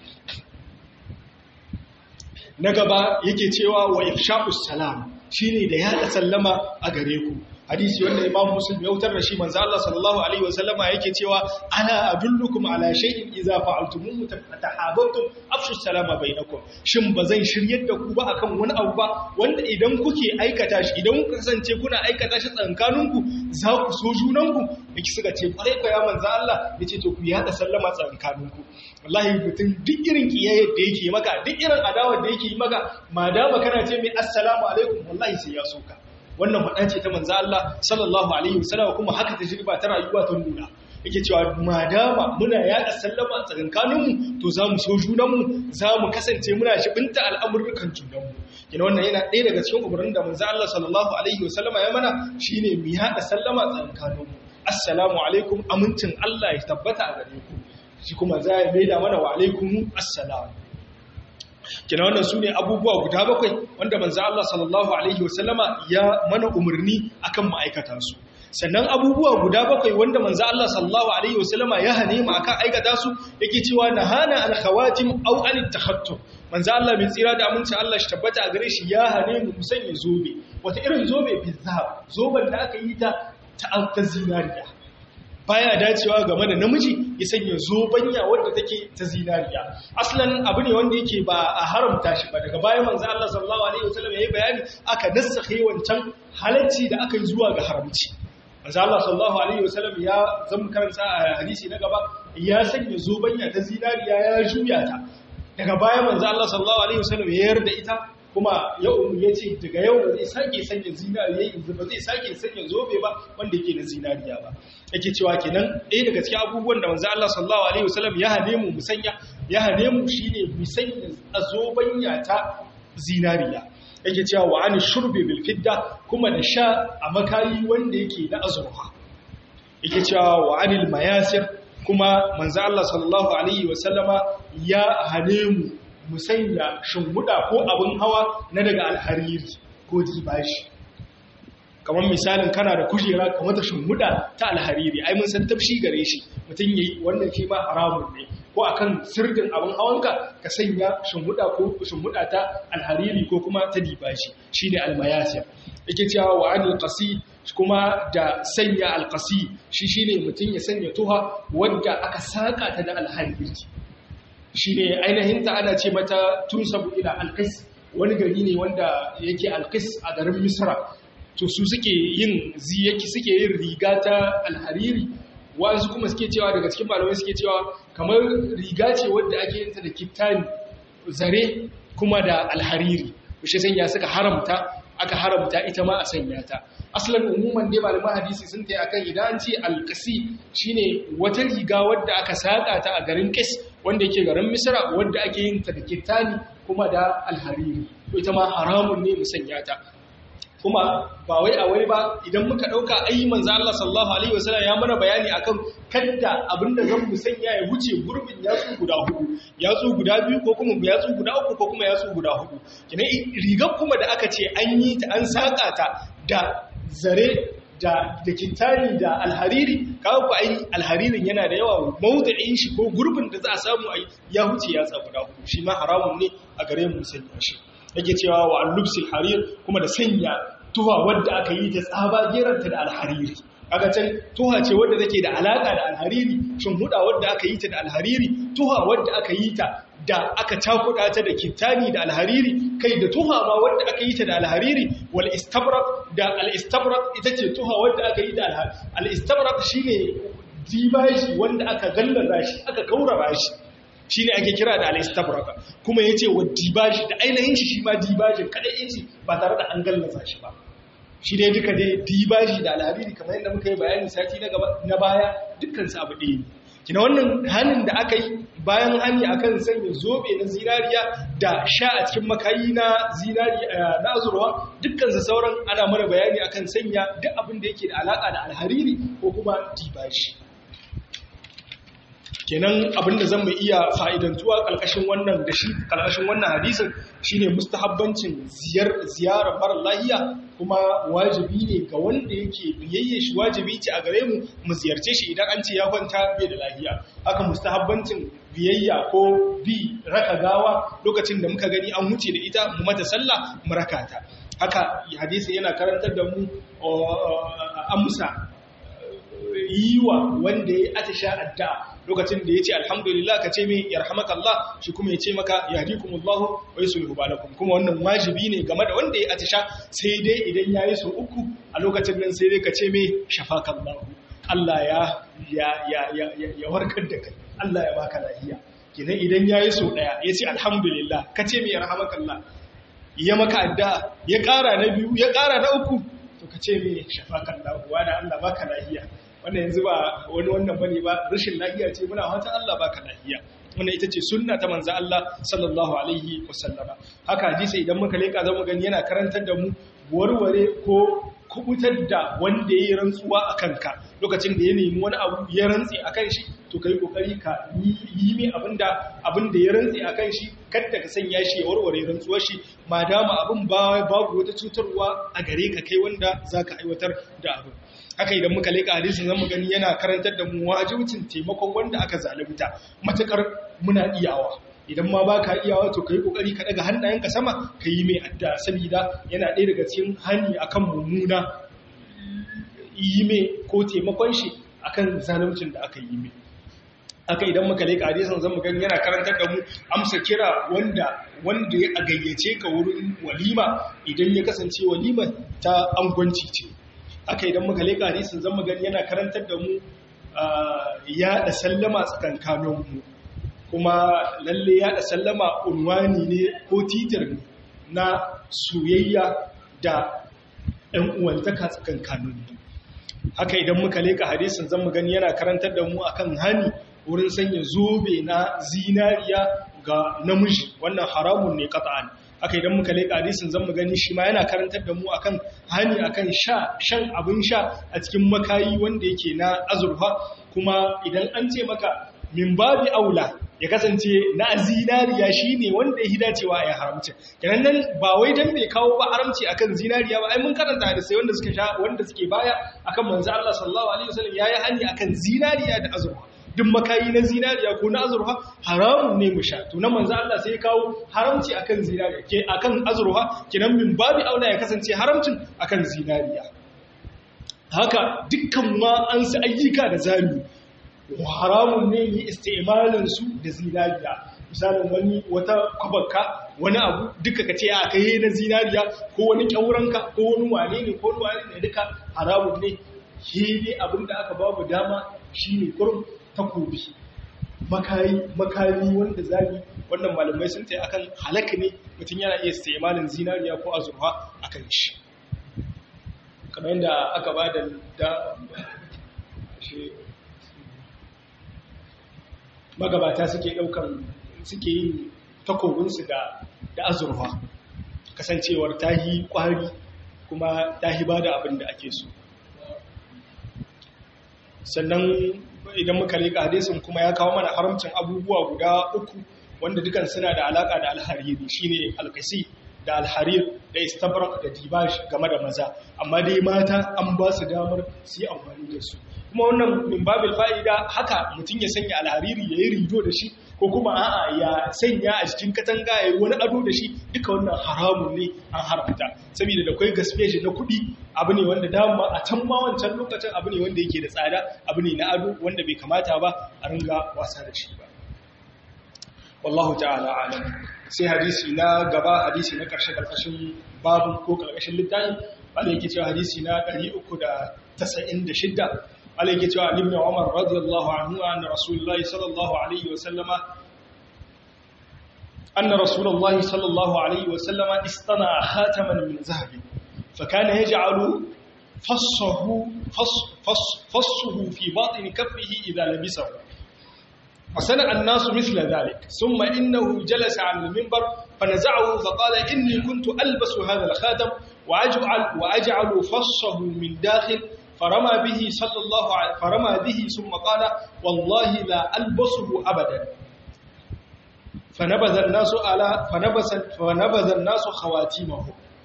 na gaba yake cewa wa ifsha'us salam shine da yaɗa sallama a gare ku hadisi wanda Imam Muslim ya wutar da shi manzo Allah sallallahu alaihi wasallama yake cewa ala adullukum ala shay'in idza fa'altumuhu tahabbatum afshu salama bainakum shin bazan shiryar da ku ba akan wani abu ba wanda idan kuke aikata shi idan kuka kasance kuna aikata shi tsankaninku za ku so junanku yake suka ce kwarai ko ya manzo Allah yace to ku yaɗa sallama tsankaninku wallahi mutum duk irin kiyaye da yake maka duk irin adawar da yake yi maka madama kana ce mai assalamu alaikum wallahi sai ya soka wannan faɗa ce ta manzo Allah sallallahu alaihi wasallam kuma haka ta jirba ta rayuwa ta nuna yake cewa madama muna yaɗa sallama a tsakankaninmu to za mu so junanmu za mu kasance muna shibinta al'amurrukan junanmu kina wannan yana ɗaya daga cikin umarnin da manzo Allah sallallahu alaihi wasallama ya mana shine mu yaɗa sallama a tsakankaninmu assalamu alaikum amincin Allah ya tabbata a gare ku shi kuma za ya maida mana wa alaikum assalam kina wannan sune abubuwa guda bakwai wanda manzo Allah sallallahu alaihi wasallama ya mana umarni akan ma'aikata su sannan abubuwa guda bakwai wanda manzo Allah sallallahu alaihi wasallama ya hane mu akan aikata su yake cewa nahana al khawatim aw an takhattum manzo Allah mai tsira da aminci Allah shi tabbata a gare shi ya hane mu musanya zobe wata irin zobe bi zahab zoban da aka yi ta ta zinariya baya dacewa game da namiji ya sanya zobanya wadda take ta zinariya aslan abu ne wanda yake ba a haramta shi ba daga bayan manzo Allah sallallahu alaihi wasallam yayi bayani aka nasakhe wancan halacci da aka yi zuwa ga haramci manzo Allah sallallahu alaihi wasallam ya zama karanta a hadisi na gaba ya sanya zobanya ta zinariya ya juya ta daga bayan manzo Allah sallallahu alaihi wasallam ya yarda ita kuma yau ya ce daga yau ba zai sake sanya zinariya yanzu ba zai sake sanya zobe ba wanda yake na zinariya ba yake cewa kenan ɗaya daga cikin abubuwan da manzo Allah sallallahu alaihi wasallam ya hane mu musanya ya hane mu shine musanya azobanya ta zinariya yake cewa wa an shurbi bil fidda kuma da sha a makayi wanda yake na azurfa yake cewa wa anil mayasir kuma manzo Allah sallallahu alaihi wasallama ya hane mu musanya shimbuda ko abin hawa na daga alhariri ko dibashi kamar misalin kana da kujera kamar ta shimbuda ta alhariri ai mun san tafshi gare shi mutum yayi wannan shi ma haramun ne ko akan sirdin abin hawanka ka sanya shimbuda ko shimbuda ta alhariri ko kuma ta dibashi shine almayasir yake cewa wa anil qasi kuma da sanya alqasi shi shine mutum ya sanya tuha wanda aka saka ta da alhariri shi ne ainihinta ana ce mata tun sabu ila alkais wani gari ne wanda yake alqis a garin misra to su suke yin ziyaki suke yin riga ta alhariri wasu kuma suke cewa daga cikin malamai suke cewa kamar riga ce wadda ake yin ta da kittani zare kuma da alhariri shi sanya suka haramta aka haramta ita ma a sanya ta aslan umuman dai malaman hadisi sun tayi akan idan an ce alqasi shine wata riga wadda aka saka ta a garin Qis wanda yake garin Misra wadda ake yin ta da kittani kuma da alhariri ita ma haramun ne mu sanya ta kuma ba wai a wai ba idan muka dauka ayi manzo Allah sallallahu alaihi wasallam ya mana bayani akan kadda abinda zan mu sanya ya wuce gurbin yatsu guda hudu yatsu guda biyu ko kuma yatsu guda uku ko kuma yatsu guda hudu kina rigar kuma da aka ce an yi ta an saka ta da zare da da kintani da alhariri kawo ku ai alharirin yana da yawa mawdu'in shi ko gurbin da za a samu ai ya wuce yatsa guda hudu shi ma haramun ne a gare mu sanya shi yake cewa wa al-lubsil harir kuma da sanya tuha wadda aka yi ta tsaba geranta da alhariri kaga can tuha ce wadda take da alaka da alhariri shin huda wadda aka yi ta da alhariri tuha wadda aka yi ta da aka cakuda ta da kitani da alhariri kai da tuha ma wadda aka yi ta da alhariri wal istabrak da al istabrak ita ce tuha wadda aka yi da alhariri al istabrak shine dibashi wanda aka gallaza shi aka kaurara shi shi ne ake kira da al-istabraka kuma yace wa dibaji da ainihin shi shi ma dibajin kadai shi ba tare da an gallaza shi ba shi dai duka dai dibaji da alhariri kamar yadda muka yi bayani sati na gaba na baya dukkan su abu ɗaya ne kina wannan hanin da aka yi bayan hani akan sanya zobe na zinariya da sha a cikin makayi na zinari na azurwa dukkan su sauran ana mana bayani akan sanya duk abin da yake da alaka da alhariri ko kuma dibaji kenan abinda zan mu iya fa'idantuwa ƙarƙashin wannan da shi ƙarƙashin wannan hadisin shine mustahabbancin ziyar ziyarar mara lahiya kuma wajibi ne ga wanda yake biyayye shi wajibi ce a gare mu mu ziyarce shi idan an ce ya kwanta bai da lahiya haka mustahabbancin biyayya ko bi raka gawa lokacin da muka gani an wuce da ita mu mata sallah mu raka ta haka hadisi yana karantar da mu amsa yiwa wanda ya atisha addu'a lokacin da ya ce alhamdulillah ka ce mai yarhamakallah shi kuma ya ce maka yahdikumullahu wa yuslihu balakum kuma wannan wajibi ne game da wanda ya atisha sai dai idan yayi so uku a lokacin nan sai dai ka ce mai shafakallahu Allah ya ya ya ya ya warkar da kai Allah ya baka lafiya kidan idan yayi so daya ya ce alhamdulillah ka ce mai yarhamakallah ya maka addu'a ya ƙara na biyu ya ƙara na uku to ka ce mai shafakallahu wa da Allah baka lafiya wannan yanzu ba wani wannan bane ba rashin lafiya ce muna fatan Allah baka lafiya wannan ita ce sunna ta manzo Allah sallallahu alaihi wasallama haka hadisi idan muka leka zamu gani yana karantar da mu warware ko kubutar da wanda yayi rantsuwa akan ka lokacin da ya nemi wani abu ya rantsi akan shi to kai kokari ka yi mai abinda abinda ya rantsi akan shi kada ka sanya shi ya warware rantsuwar shi madama abin babu wata cutarwa a gare ka kai wanda zaka aiwatar da abin haka idan muka leka hadisin zamu gani yana karantar da mu wajibcin taimakon wanda aka zalunta matakar muna iyawa idan ma baka iyawa to kai kokari ka daga hannayenka sama kai mai addu'a saboda yana ɗaya daga cikin hani akan mummuna yi mai ko taimakon shi akan zaluncin da aka yi mai haka idan muka leka hadisin zamu gani yana karantar da mu amsa kira wanda wanda ya gayyace ka wurin walima idan ya kasance walima ta angwanci ce haka idan muka leka hadisin zan magani yana karantar da mu ya da sallama tsakankanin mu kuma lalle ya da sallama unwani ne ko titir na soyayya da ɗan uwantaka tsakankanin mu haka idan muka leka hadisin zan magani yana karantar da mu akan hani wurin sanya zobe na zinariya ga namiji wannan haramun ne qat'an haka idan muka leƙa hadisin zan mu gani shi ma yana karantar da mu akan hani akan sha shan abin sha a cikin makayi wanda yake na azurfa kuma idan an ce maka min babi aula ya kasance na zinariya shine wanda ya dacewa ya haramci kenan nan ba wai dan bai kawo ba haramci akan zinariya ba ai mun karanta hadisi wanda suka sha wanda suke baya akan manzo Allah sallallahu alaihi wasallam yayi hani akan zinariya da azurfa duk makayi na zinariya ko na azurfa haramun ne mu sha to na manzo Allah sai ya kawo haramci akan zinariya ke akan azurfa kinan min babi aula ya kasance haramcin akan zinariya haka dukkan ma an su ayyuka da zami haramun ne yi istimalin su da zinariya misalin wani wata kwabarka wani abu duka ka ce a kai na zinariya ko wani kyauranka ko wani wane ne ko wani wane ne duka haramun ne shi ne abin da aka babu dama shi ne kurum takobi makari makari wanda zagi wannan malamai sun ce akan halaka ne mutum yana iya istimalin zinariya ko azurfa akan shi kamar yadda aka ba da da shi magabata suke daukan suke yin takobinsu da da azurfa kasancewar tahi kwari kuma tahi ba da abin da ake so sannan idan muka leka hadisin kuma ya kawo mana haramcin abubuwa guda uku wanda dukan suna da alaka da alhariri shine alqisi da alharir da istabrak da dibash game da maza amma dai mata an ba su damar su yi amfani da su kuma wannan min babil fa'ida haka mutum ya sanya alhariri yayi rido da shi ko kuma a'a ya sanya a cikin katanga yayi wani ado da shi duka wannan haramun ne an haramta saboda da kai gaskiya shi na kuɗi abu ne wanda dama a can ma wancan lokacin abu ne wanda yake da tsada abu ne na ado wanda bai kamata ba a ringa wasa da shi ba wallahu ta'ala alam sai hadisi na gaba hadisi na karshe karkashin babu ko karkashin littafi wanda yake cewa hadisi na ɗari uku da tasa'in da shida wanda yake cewa ibn Umar radiyallahu anhu anna rasulullahi sallallahu alaihi wa sallama anna rasulullahi sallallahu alaihi wa sallama istana khataman min zahab fa kana yaj'alu fassahu fass fassuhu fi batin kaffihi idha labisahu فصنع الناس مثل ذلك ثم إنه جلس على المنبر فنزعه فقال إني كنت ألبس هذا الخاتم وأجعل, وأجعل فصه من داخل فرمى به صلى الله عليه فرمى به ثم قال والله لا ألبسه أبدا فنبذ الناس على فنبذ, فنبذ الناس خواتيمه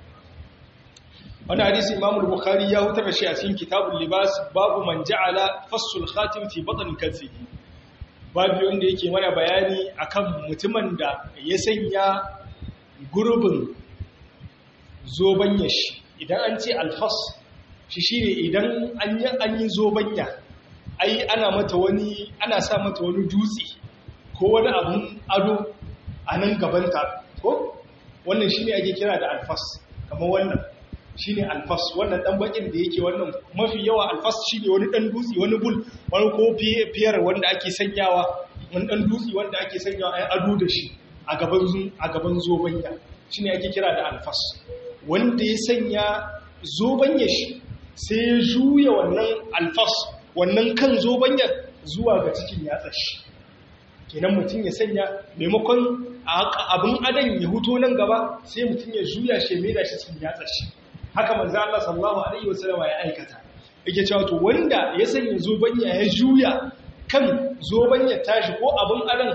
وانا حديث امام البخاري يوتر شيء في كتاب اللباس باب من جعل فص الخاتم في بطن كفه babu wanda yake mana bayani akan mutumin da ya sanya gurbin zobanya shi idan an ce alfas shi shine idan an yi an yi zobanya ai ana mata wani ana sa mata wani dutse ko wani abun ado a nan gabanta ko wannan shine ake kira da alfas kamar wannan shine alfas wannan dan bakin da yake wannan mafi yawa alfas shine wani dan dutse wani bul wani ko fiyar wanda ake sanyawa wani dan dutse wanda ake sanyawa ai ado da shi a gaban a gaban zobanya shine ake kira da alfas wanda ya sanya zobanya shi sai ya juya wannan alfas wannan kan zobanyar zuwa ga cikin yatsar shi kenan mutum ya sanya maimakon abin adan ya huto nan gaba sai mutum ya juya shi mai da shi cikin yatsar shi haka manzo Allah sallallahu alaihi wasallam ya aikata yake cewa to wanda ya sanya zobanya ya juya kan zobanya tashi ko abin adan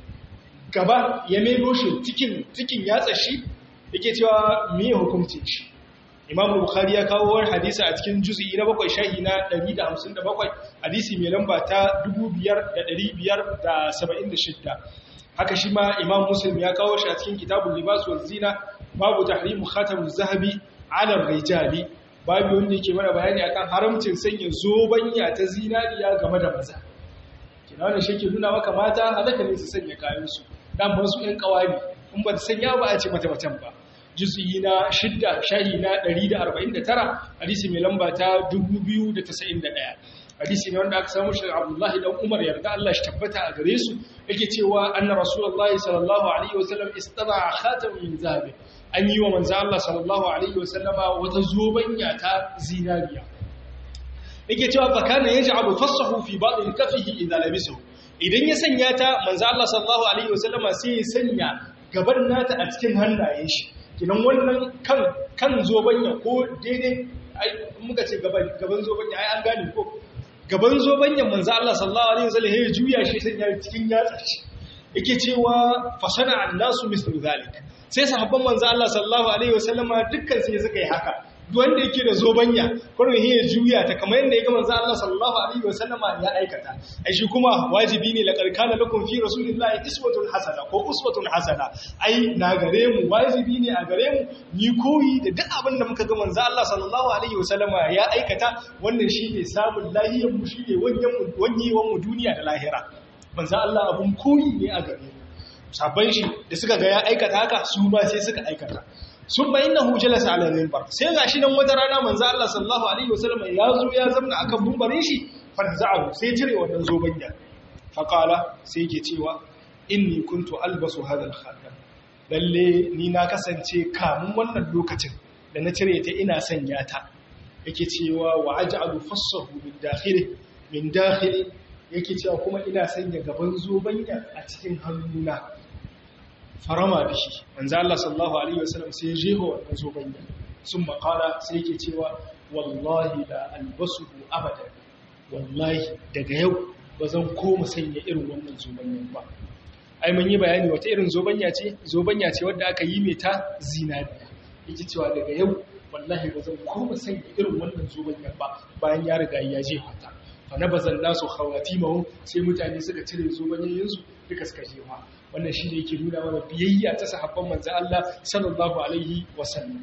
gaba ya maido shi cikin cikin yatsa shi yake cewa me hukuncin shi Imam Bukhari ya kawo wani hadisi a cikin juz'i na bakwai shahi na ɗari da hamsin da bakwai hadisi mai lamba ta dubu biyar da ɗari biyar da saba'in da shida haka shi ma Imam Muslim ya kawo shi a cikin kitabul libas wal zina babu tahrimu khatamuz zahabi ala rijali babu wanda yake mana bayani akan haramcin sanya zobanya ta zinariya game da maza kina wannan shi ke nuna maka mata halaka ne su sanya kayan su dan ba su ɗan kawari in ba ta sanya ba a ce mata macen ba juz'i na shidda shahi na ɗari da arba'in da tara hadisi mai lamba ta dubu biyu da tasa'in da ɗaya hadisi ne wanda aka samu shi Abdullahi dan Umar yarda Allah shi tabbata a gare su yake cewa anna rasulullahi sallallahu alaihi wasallam istana khatam min zahab an yi wa manzo Allah sallallahu alaihi wasallama wata zobanya ta zinariya yake cewa fa kana yaj'alu fassahu fi ba'd kafihi idza labisahu idan ya sanya ta manzo Allah sallallahu alaihi wasallama sai ya sanya gaban nata a cikin hannayen shi kinan wannan kan kan zobanya ko daidai ai muka ce gaban gaban zobanya ai an gane ko gaban zobanyan manzo Allah sallallahu alaihi wasallam ya juya shi sanya cikin yatsa shi yake cewa fasana annasu mislu zalik sai sahabban manzo Allah sallallahu alaihi wasallama dukkan sai suka yi haka duk wanda yake da zobanya kurin ya juya ta kamar yadda yake manzo Allah sallallahu alaihi wasallama ya aikata ai shi kuma wajibi ne laqad kana lakum fi rasulillahi iswatun hasana ko uswatun hasana ai na gare mu wajibi ne a gare mu ni koyi da duk abin da muka ga manzo Allah sallallahu alaihi wasallama ya aikata wannan shine samun lahiyar mu shine wanyan mu wanyewan mu duniya da lahira manzo Allah abun koyi ne a gare mu sabon shi da suka ga ya aikata haka su ma sai suka aikata sun bayin na hujjalasa ala mimbar sai ga shi nan wata rana manzo Allah sallallahu alaihi wasallam ya zo ya zamna akan mimbarin shi farza'u sai cire wannan zobanya faqala sai yake cewa inni kuntu albasu hadha al-khatam lalle ni na kasance kamun wannan lokacin da na cire ta ina sanya ta yake cewa wa aj'alu fassahu min dakhili min dakhili yake cewa kuma ina sanya gaban zobanya a cikin hannuna farama bishi manzo Allah sallallahu alaihi wasallam sai ya jeho wannan zobanya sun makala sai yake cewa wallahi la albasuhu abadan wallahi daga yau bazan koma sanya irin wannan zobanyan ba ai mun yi bayani wata irin zobanya ce zobanya ce wadda aka yi mai ta zinariya yake cewa daga yau wallahi bazan koma sanya irin wannan zobanyan ba bayan ya riga ya je hata fa nabazan nasu khawatimahu sai mutane suka cire zobanyoyin su duka suka jefa wannan shi ne yake nuna mana biyayya ta sahabban manzo Allah sallallahu alaihi wasallam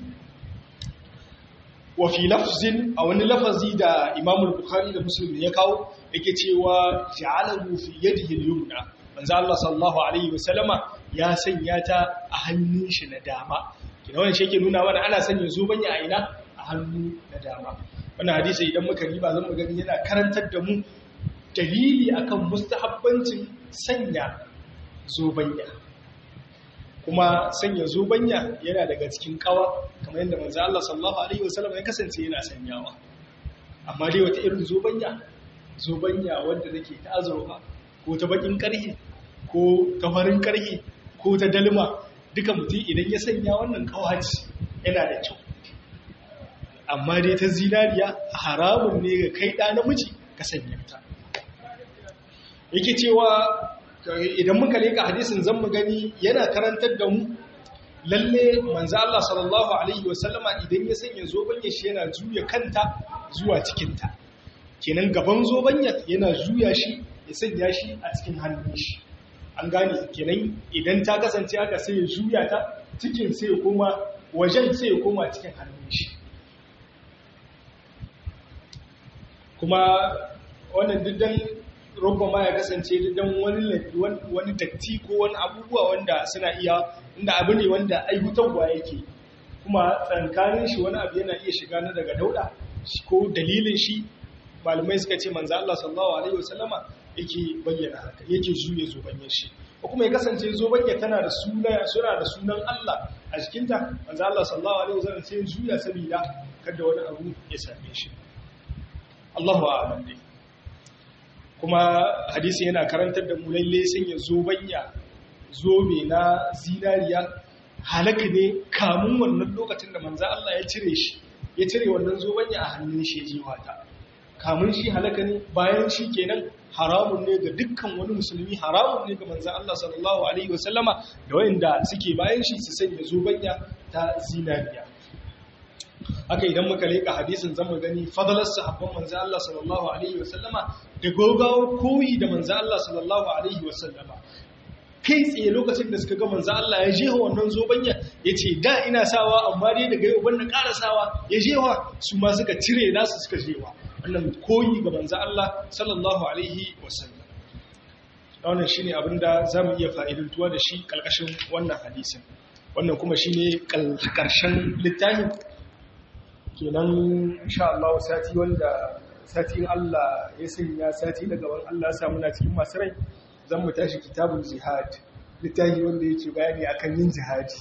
wa fi lafzin a wani lafazi da Imam al-Bukhari da Muslim ya kawo yake cewa ja'alahu fi yadihi al-yumna manzo Allah sallallahu alaihi wasallama ya sanya ta a hannun shi na dama kina wannan shi yake nuna mana ana sanya zubanya a ina a hannu na dama wannan hadisi idan muka riba zan mu gani yana karantar da mu dalili akan mustahabbancin sanya zobanya kuma sanya zobanya yana daga cikin kawa kamar yadda manzo Allah sallallahu alaihi wasallam ya kasance yana sanyawa amma dai wata irin zobanya zobanya wanda take ta azurfa ko ta bakin karhi ko ta farin karhi ko ta dalma duka mutum idan ya sanya wannan kawaci yana da kyau amma dai ta zinariya haramun ne ga kai da namiji ka sanya ta yake cewa idan muka leka hadisin zan mu gani yana karantar da mu lalle manzo Allah sallallahu alaihi wasallama idan ya sanya zobanya shi yana juya kanta zuwa cikin ta kenan gaban zobanya yana juya shi ya sanya shi a cikin hannun shi an gane kenan idan ta kasance haka sai ya juya ta cikin sai ya koma wajen sai ya koma cikin hannun shi kuma wannan diddan robba ma ya kasance dan wani wani datti ko wani abubuwa wanda suna iya inda abu ne wanda aihutarwa yake kuma tsankanin shi wani abu yana iya shiga na daga dauda ko dalilin shi malamai suka ce manzo Allah sallallahu alaihi wasallama yake bayyana haka yake juye zobanyar shi ko kuma ya kasance zobanya tana da suna suna da sunan Allah a cikin ta manzo Allah sallallahu alaihi wasallam sai juya saboda kada wani abu ya same shi Allahu a'lam dai kuma hadisi yana karantar da mu lalle sanya zobanya zobe na zinariya halaka ne kamun wannan lokacin da manzo Allah ya cire shi ya cire wannan zobanya a hannun shi ya jiwa ta kamun shi halaka ne bayan shi kenan haramun ne ga dukkan wani musulmi haramun ne ga manzo Allah sallallahu alaihi wasallama da wanda suke bayan shi su sanya zobanya ta zinariya haka idan muka leka hadisin zamu gani fadalar sahabban manzo Allah sallallahu alaihi wasallama da gogawo koyi da manzo Allah sallallahu alaihi wasallama kai tsaye lokacin da suka ga manzo Allah ya jeho wannan zobanya yace da ina sawa amma dai daga yau ban na ƙara sawa ya jewa su ma suka cire nasu suka jewa wannan koyi ga manzo Allah sallallahu alaihi wasallam wannan shine abinda zamu iya fa'idantuwa da shi kalkashin wannan hadisin wannan kuma shine karshen littafin kenan insha Allah sati wanda satin Allah ya sanya sati daga gaban Allah ya samu na cikin masu rai zan mu tashi kitabul jihad littafi wanda yake bayani akan yin jihadi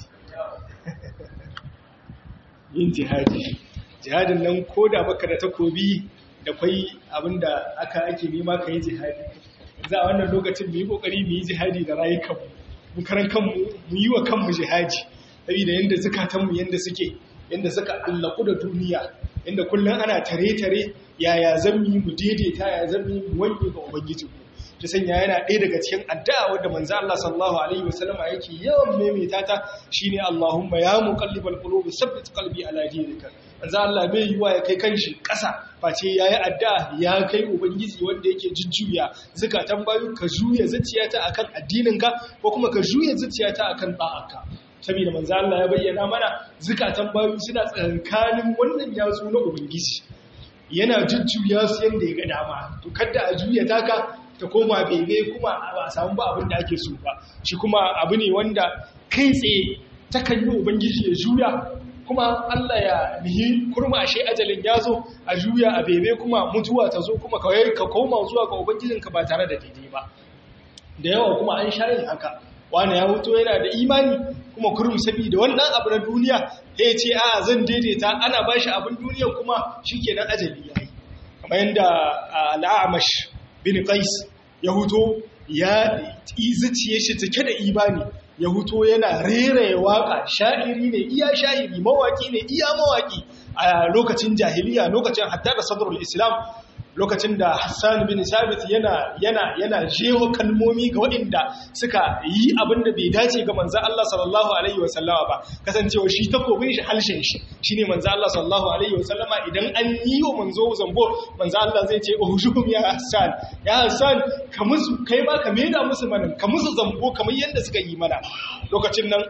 yin jihadi jihadin nan koda baka da takobi da kai abinda aka ake nema kai jihadi yanzu a wannan lokacin mu yi kokari mu yi jihadi da rayukanmu mu karan kanmu mu yi wa kanmu jihadi saboda yanda zakatanmu yanda suke yanda suka allaku da duniya inda kullum ana tare-tare yaya zan yi mu daidaita ya zan yi mu wanke ga ubangijinmu ta sanya yana ɗaya daga cikin addu'a wadda manzo Allah sallallahu alaihi wasallama yake yawan maimaita ta shine Allahumma ya muqallibal qulubi sabbit qalbi ala dinika manzo Allah bai yiwa ya kai kanshi ƙasa face yayi addu'a ya kai ubangiji wanda yake jujjuya zakatan bayu ka juya zuciyata akan addininka ko kuma ka juya zuciyata akan da'arka saboda manzo Allah ya bayyana mana zakatan bayu suna tsankanin wannan yatsu na ubangiji yana jujjuya su yanda ya ga dama to kada a juya taka ta koma bebe kuma ba a samu ba abin da ake so ba shi kuma abu ne wanda kai tsaye takan yi ubangiji ya juya kuma Allah ya nihi kurma ashe ajalin ya zo a juya a bebe kuma mutuwa ta zo kuma kawai ka koma zuwa ga ubangijinka ba tare da daidai ba da yawa kuma an sha yin haka wani ya huto yana da imani kuma kurum saboda wannan abu na duniya ya ce a zan daidaita ana ba shi abin duniya kuma shi kenan ajali ya yi kamar yadda al'amash bin qais ya huto ya zuciye shi cike da imani ya huto yana rera waka sha'iri ne iya sha'iri mawaki ne iya mawaki a lokacin jahiliya lokacin hatta da sadrul islam lokacin da Hassan bin Sabit yana yana yana jeho kalmomi ga waɗanda suka yi abin da bai dace ga manzo Allah sallallahu alaihi wasallama ba kasancewa shi takobin shi halshen shi shine manzo Allah sallallahu alaihi wasallama idan an yi wa manzo zambo manzo Allah zai ce uhujum ya Hassan ya Hassan ka musu kai ba ka maida musu manan ka musu zambo kamar yanda suka yi mana lokacin nan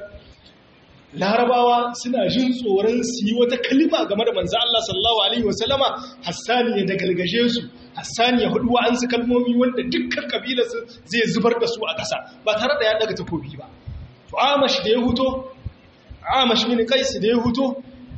larabawa suna jin tsoron su yi wata kalima game da manzo Allah sallallahu alaihi wasallama Hassan ya dagalgaje su Hassan ya hudu an su kalmomi wanda dukkan kabilar su zai zubar da su a ƙasa ba tare da ya daga takobi ba to Amash da ya huto Amash bin Qais da ya huto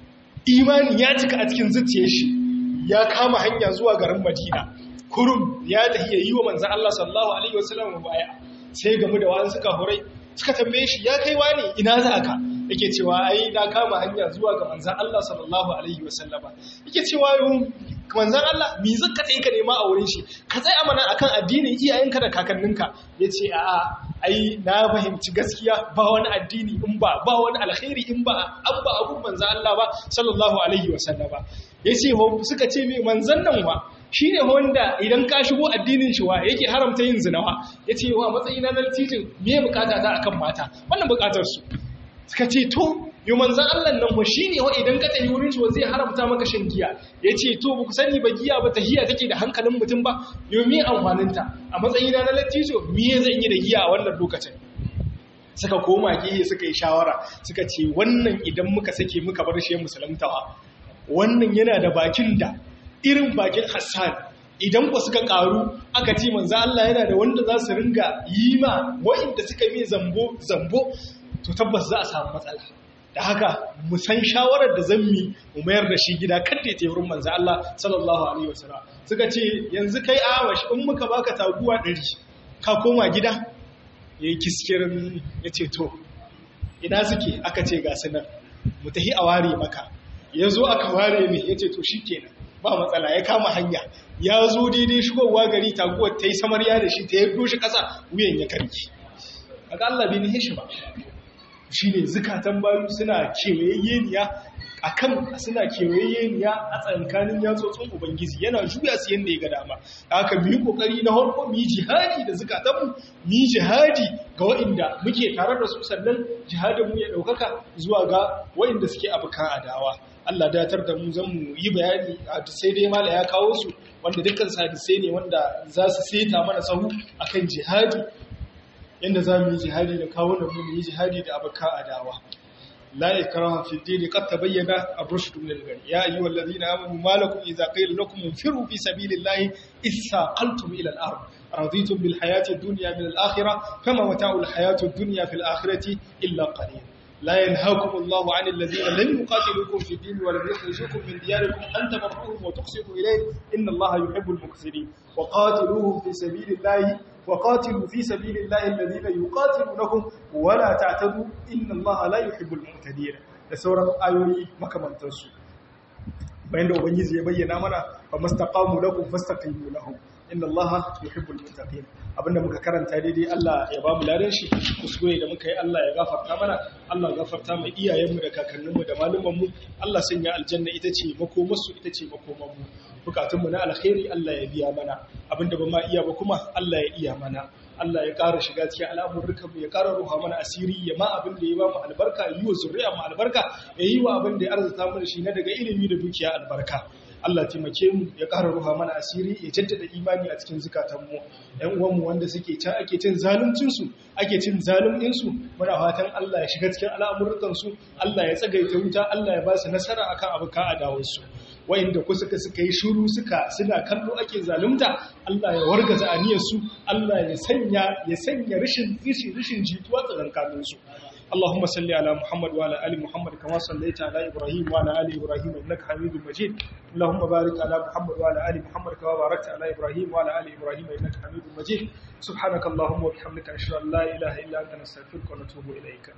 imani ya cika a cikin zuciyar shi ya kama hanya zuwa garin Madina kurum ya tafi yi wa manzo Allah sallallahu alaihi wasallama baya sai gamu da wani suka horai suka tambaye shi ya kai wani ina za ka yake cewa ai na kama hanya zuwa ga manzon Allah sallallahu alaihi wasallama yake cewa manzon Allah me zaka tai ka nema a wurin shi ka tsaya amana akan addinin iyayenka da kakanninka yace a ai na fahimci gaskiya ba wani addini in ba ba wani alkhairi in ba abba abun manzon Allah ba sallallahu alaihi wasallama yace suka ce me manzon nan wa shi ne wanda idan ka shigo addinin shi wa yake haramta yin zinawa ya ce wa matsayina na titin me bukata ta akan mata wannan bukatar su suka ce to yi manzan Allah nan wa shi ne wa idan ka tafi wurin shi wa zai haramta maka shan giya ya ce to ba ku sani ba giya ba tahiya take da hankalin mutum ba yau me amfaninta a matsayina na lattijo me zan yi da giya a wannan lokacin suka koma giya suka yi shawara suka ce wannan idan muka sake muka bar shi musuluntawa wannan yana da bakin da irin bakin Hassan idan ba suka karu aka ce manzo Allah yana da wanda za su ringa yi ma wa'inda suka yi zambo zambo to tabbas za a samu matsala da haka mu san shawarar da zan mi mu mayar da shi gida kada ya wurin manzo Allah sallallahu alaihi wasallam suka ce yanzu kai awash in muka baka taguwa ɗari ka koma gida yayi kiskirin yace to ina suke aka ce ga sunan mu tahi a ware maka yazo aka ware ne yace to shikenan ba matsala ya kama hanya ya zo daidai shigowa gari taguwar ta yi samarya da shi ta yaddo shi ƙasa wuyan ya karki kaga Allah bai nihe shi ba shi ne zukatan bayu suna kewayayyeniya a kan suna kewayayyeniya a tsankanin yatsotsin ubangiji yana juya su yadda ya ga dama haka mu yi kokari na harko mu yi jihadi da zukatanmu mu yi jihadi ga waɗanda muke tare da su sannan jihadinmu ya ɗaukaka zuwa ga waɗanda suke abokan adawa Allah datar da mu zan mu yi bayani a sai dai mala ya kawo su wanda dukkan hadisai ne wanda za su seta mana sahu akan jihadi yanda za mu yi jihadi da kawo da mu yi jihadi da abuka adawa la ikraha fi din qad tabayyana ar-rushd min al-ghayy ya ayyuhal ladhina amanu ma lakum idza qila lakum infiru fi sabilillahi ithaqaltum ila al-ard raditum bil hayati ad-dunya min al-akhirah fama mata'u al-hayati ad-dunya fil akhirati illa qalil لا ينهاكم الله عن الذين لم يقاتلوكم في الدين ولم يخرجوكم من دياركم أن تبروهم وتقسطوا إليه إن الله يحب المقسطين وقاتلوهم في سبيل الله وقاتلوا في سبيل الله الذين يقاتلونكم ولا تعتدوا إن الله لا يحب المعتدين سورة آيوي مكمنتسو بين ubangiji ya bayyana mana fa mastaqamu lakum fastaqimu lahum inna allaha yuhibbul muttaqin abinda muka karanta daidai Allah ya ba mu ladan shi kuskure da muka yi Allah ya gafarta mana Allah ya gafarta mu iyayenmu da kakanninmu da malumanmu Allah sanya aljanna ita ce makomarsu ita ce makomanmu bukatunmu na alkhairi Allah ya biya mana abinda ba ma iya ba kuma Allah ya iya mana Allah ya ƙara shiga cikin al'amurrukanmu ya ƙara ruha mana asiri ya ma abin da ya ba mu albarka yi wa zuriya mu albarka ya yi wa abin da ya arzuta mu da shi na daga ilimi da dukiya albarka Allah taimake mu ya ƙara ruha mana asiri ya jaddada imani a cikin zukatanmu ƴan uwanmu wanda suke can ake cin zaluncin su ake cin zalumin su muna fatan Allah ya shiga cikin al'amuran su Allah ya tsagaita wuta Allah ya ba su nasara akan abuka adawar su wa'inda ku suka suka yi shuru suka suna kallo ake zalunta Allah ya wargaza aniyarsu Allah ya sanya ya sanya rishin rishin rishin jituwa tsakankanin su Allahumma salli ala Muhammad wa ala ali Muhammad kama sallaita ala Ibrahim wa ala ali Ibrahim innaka Hamidum Majid Allahumma barik ala Muhammad wa ala ali Muhammad kama barakta ala Ibrahim wa ala ali Ibrahim innaka Hamidum Majid subhanakallahumma wa bihamdika ashhadu an la ilaha illa anta nastaghfiruka wa natubu ilayka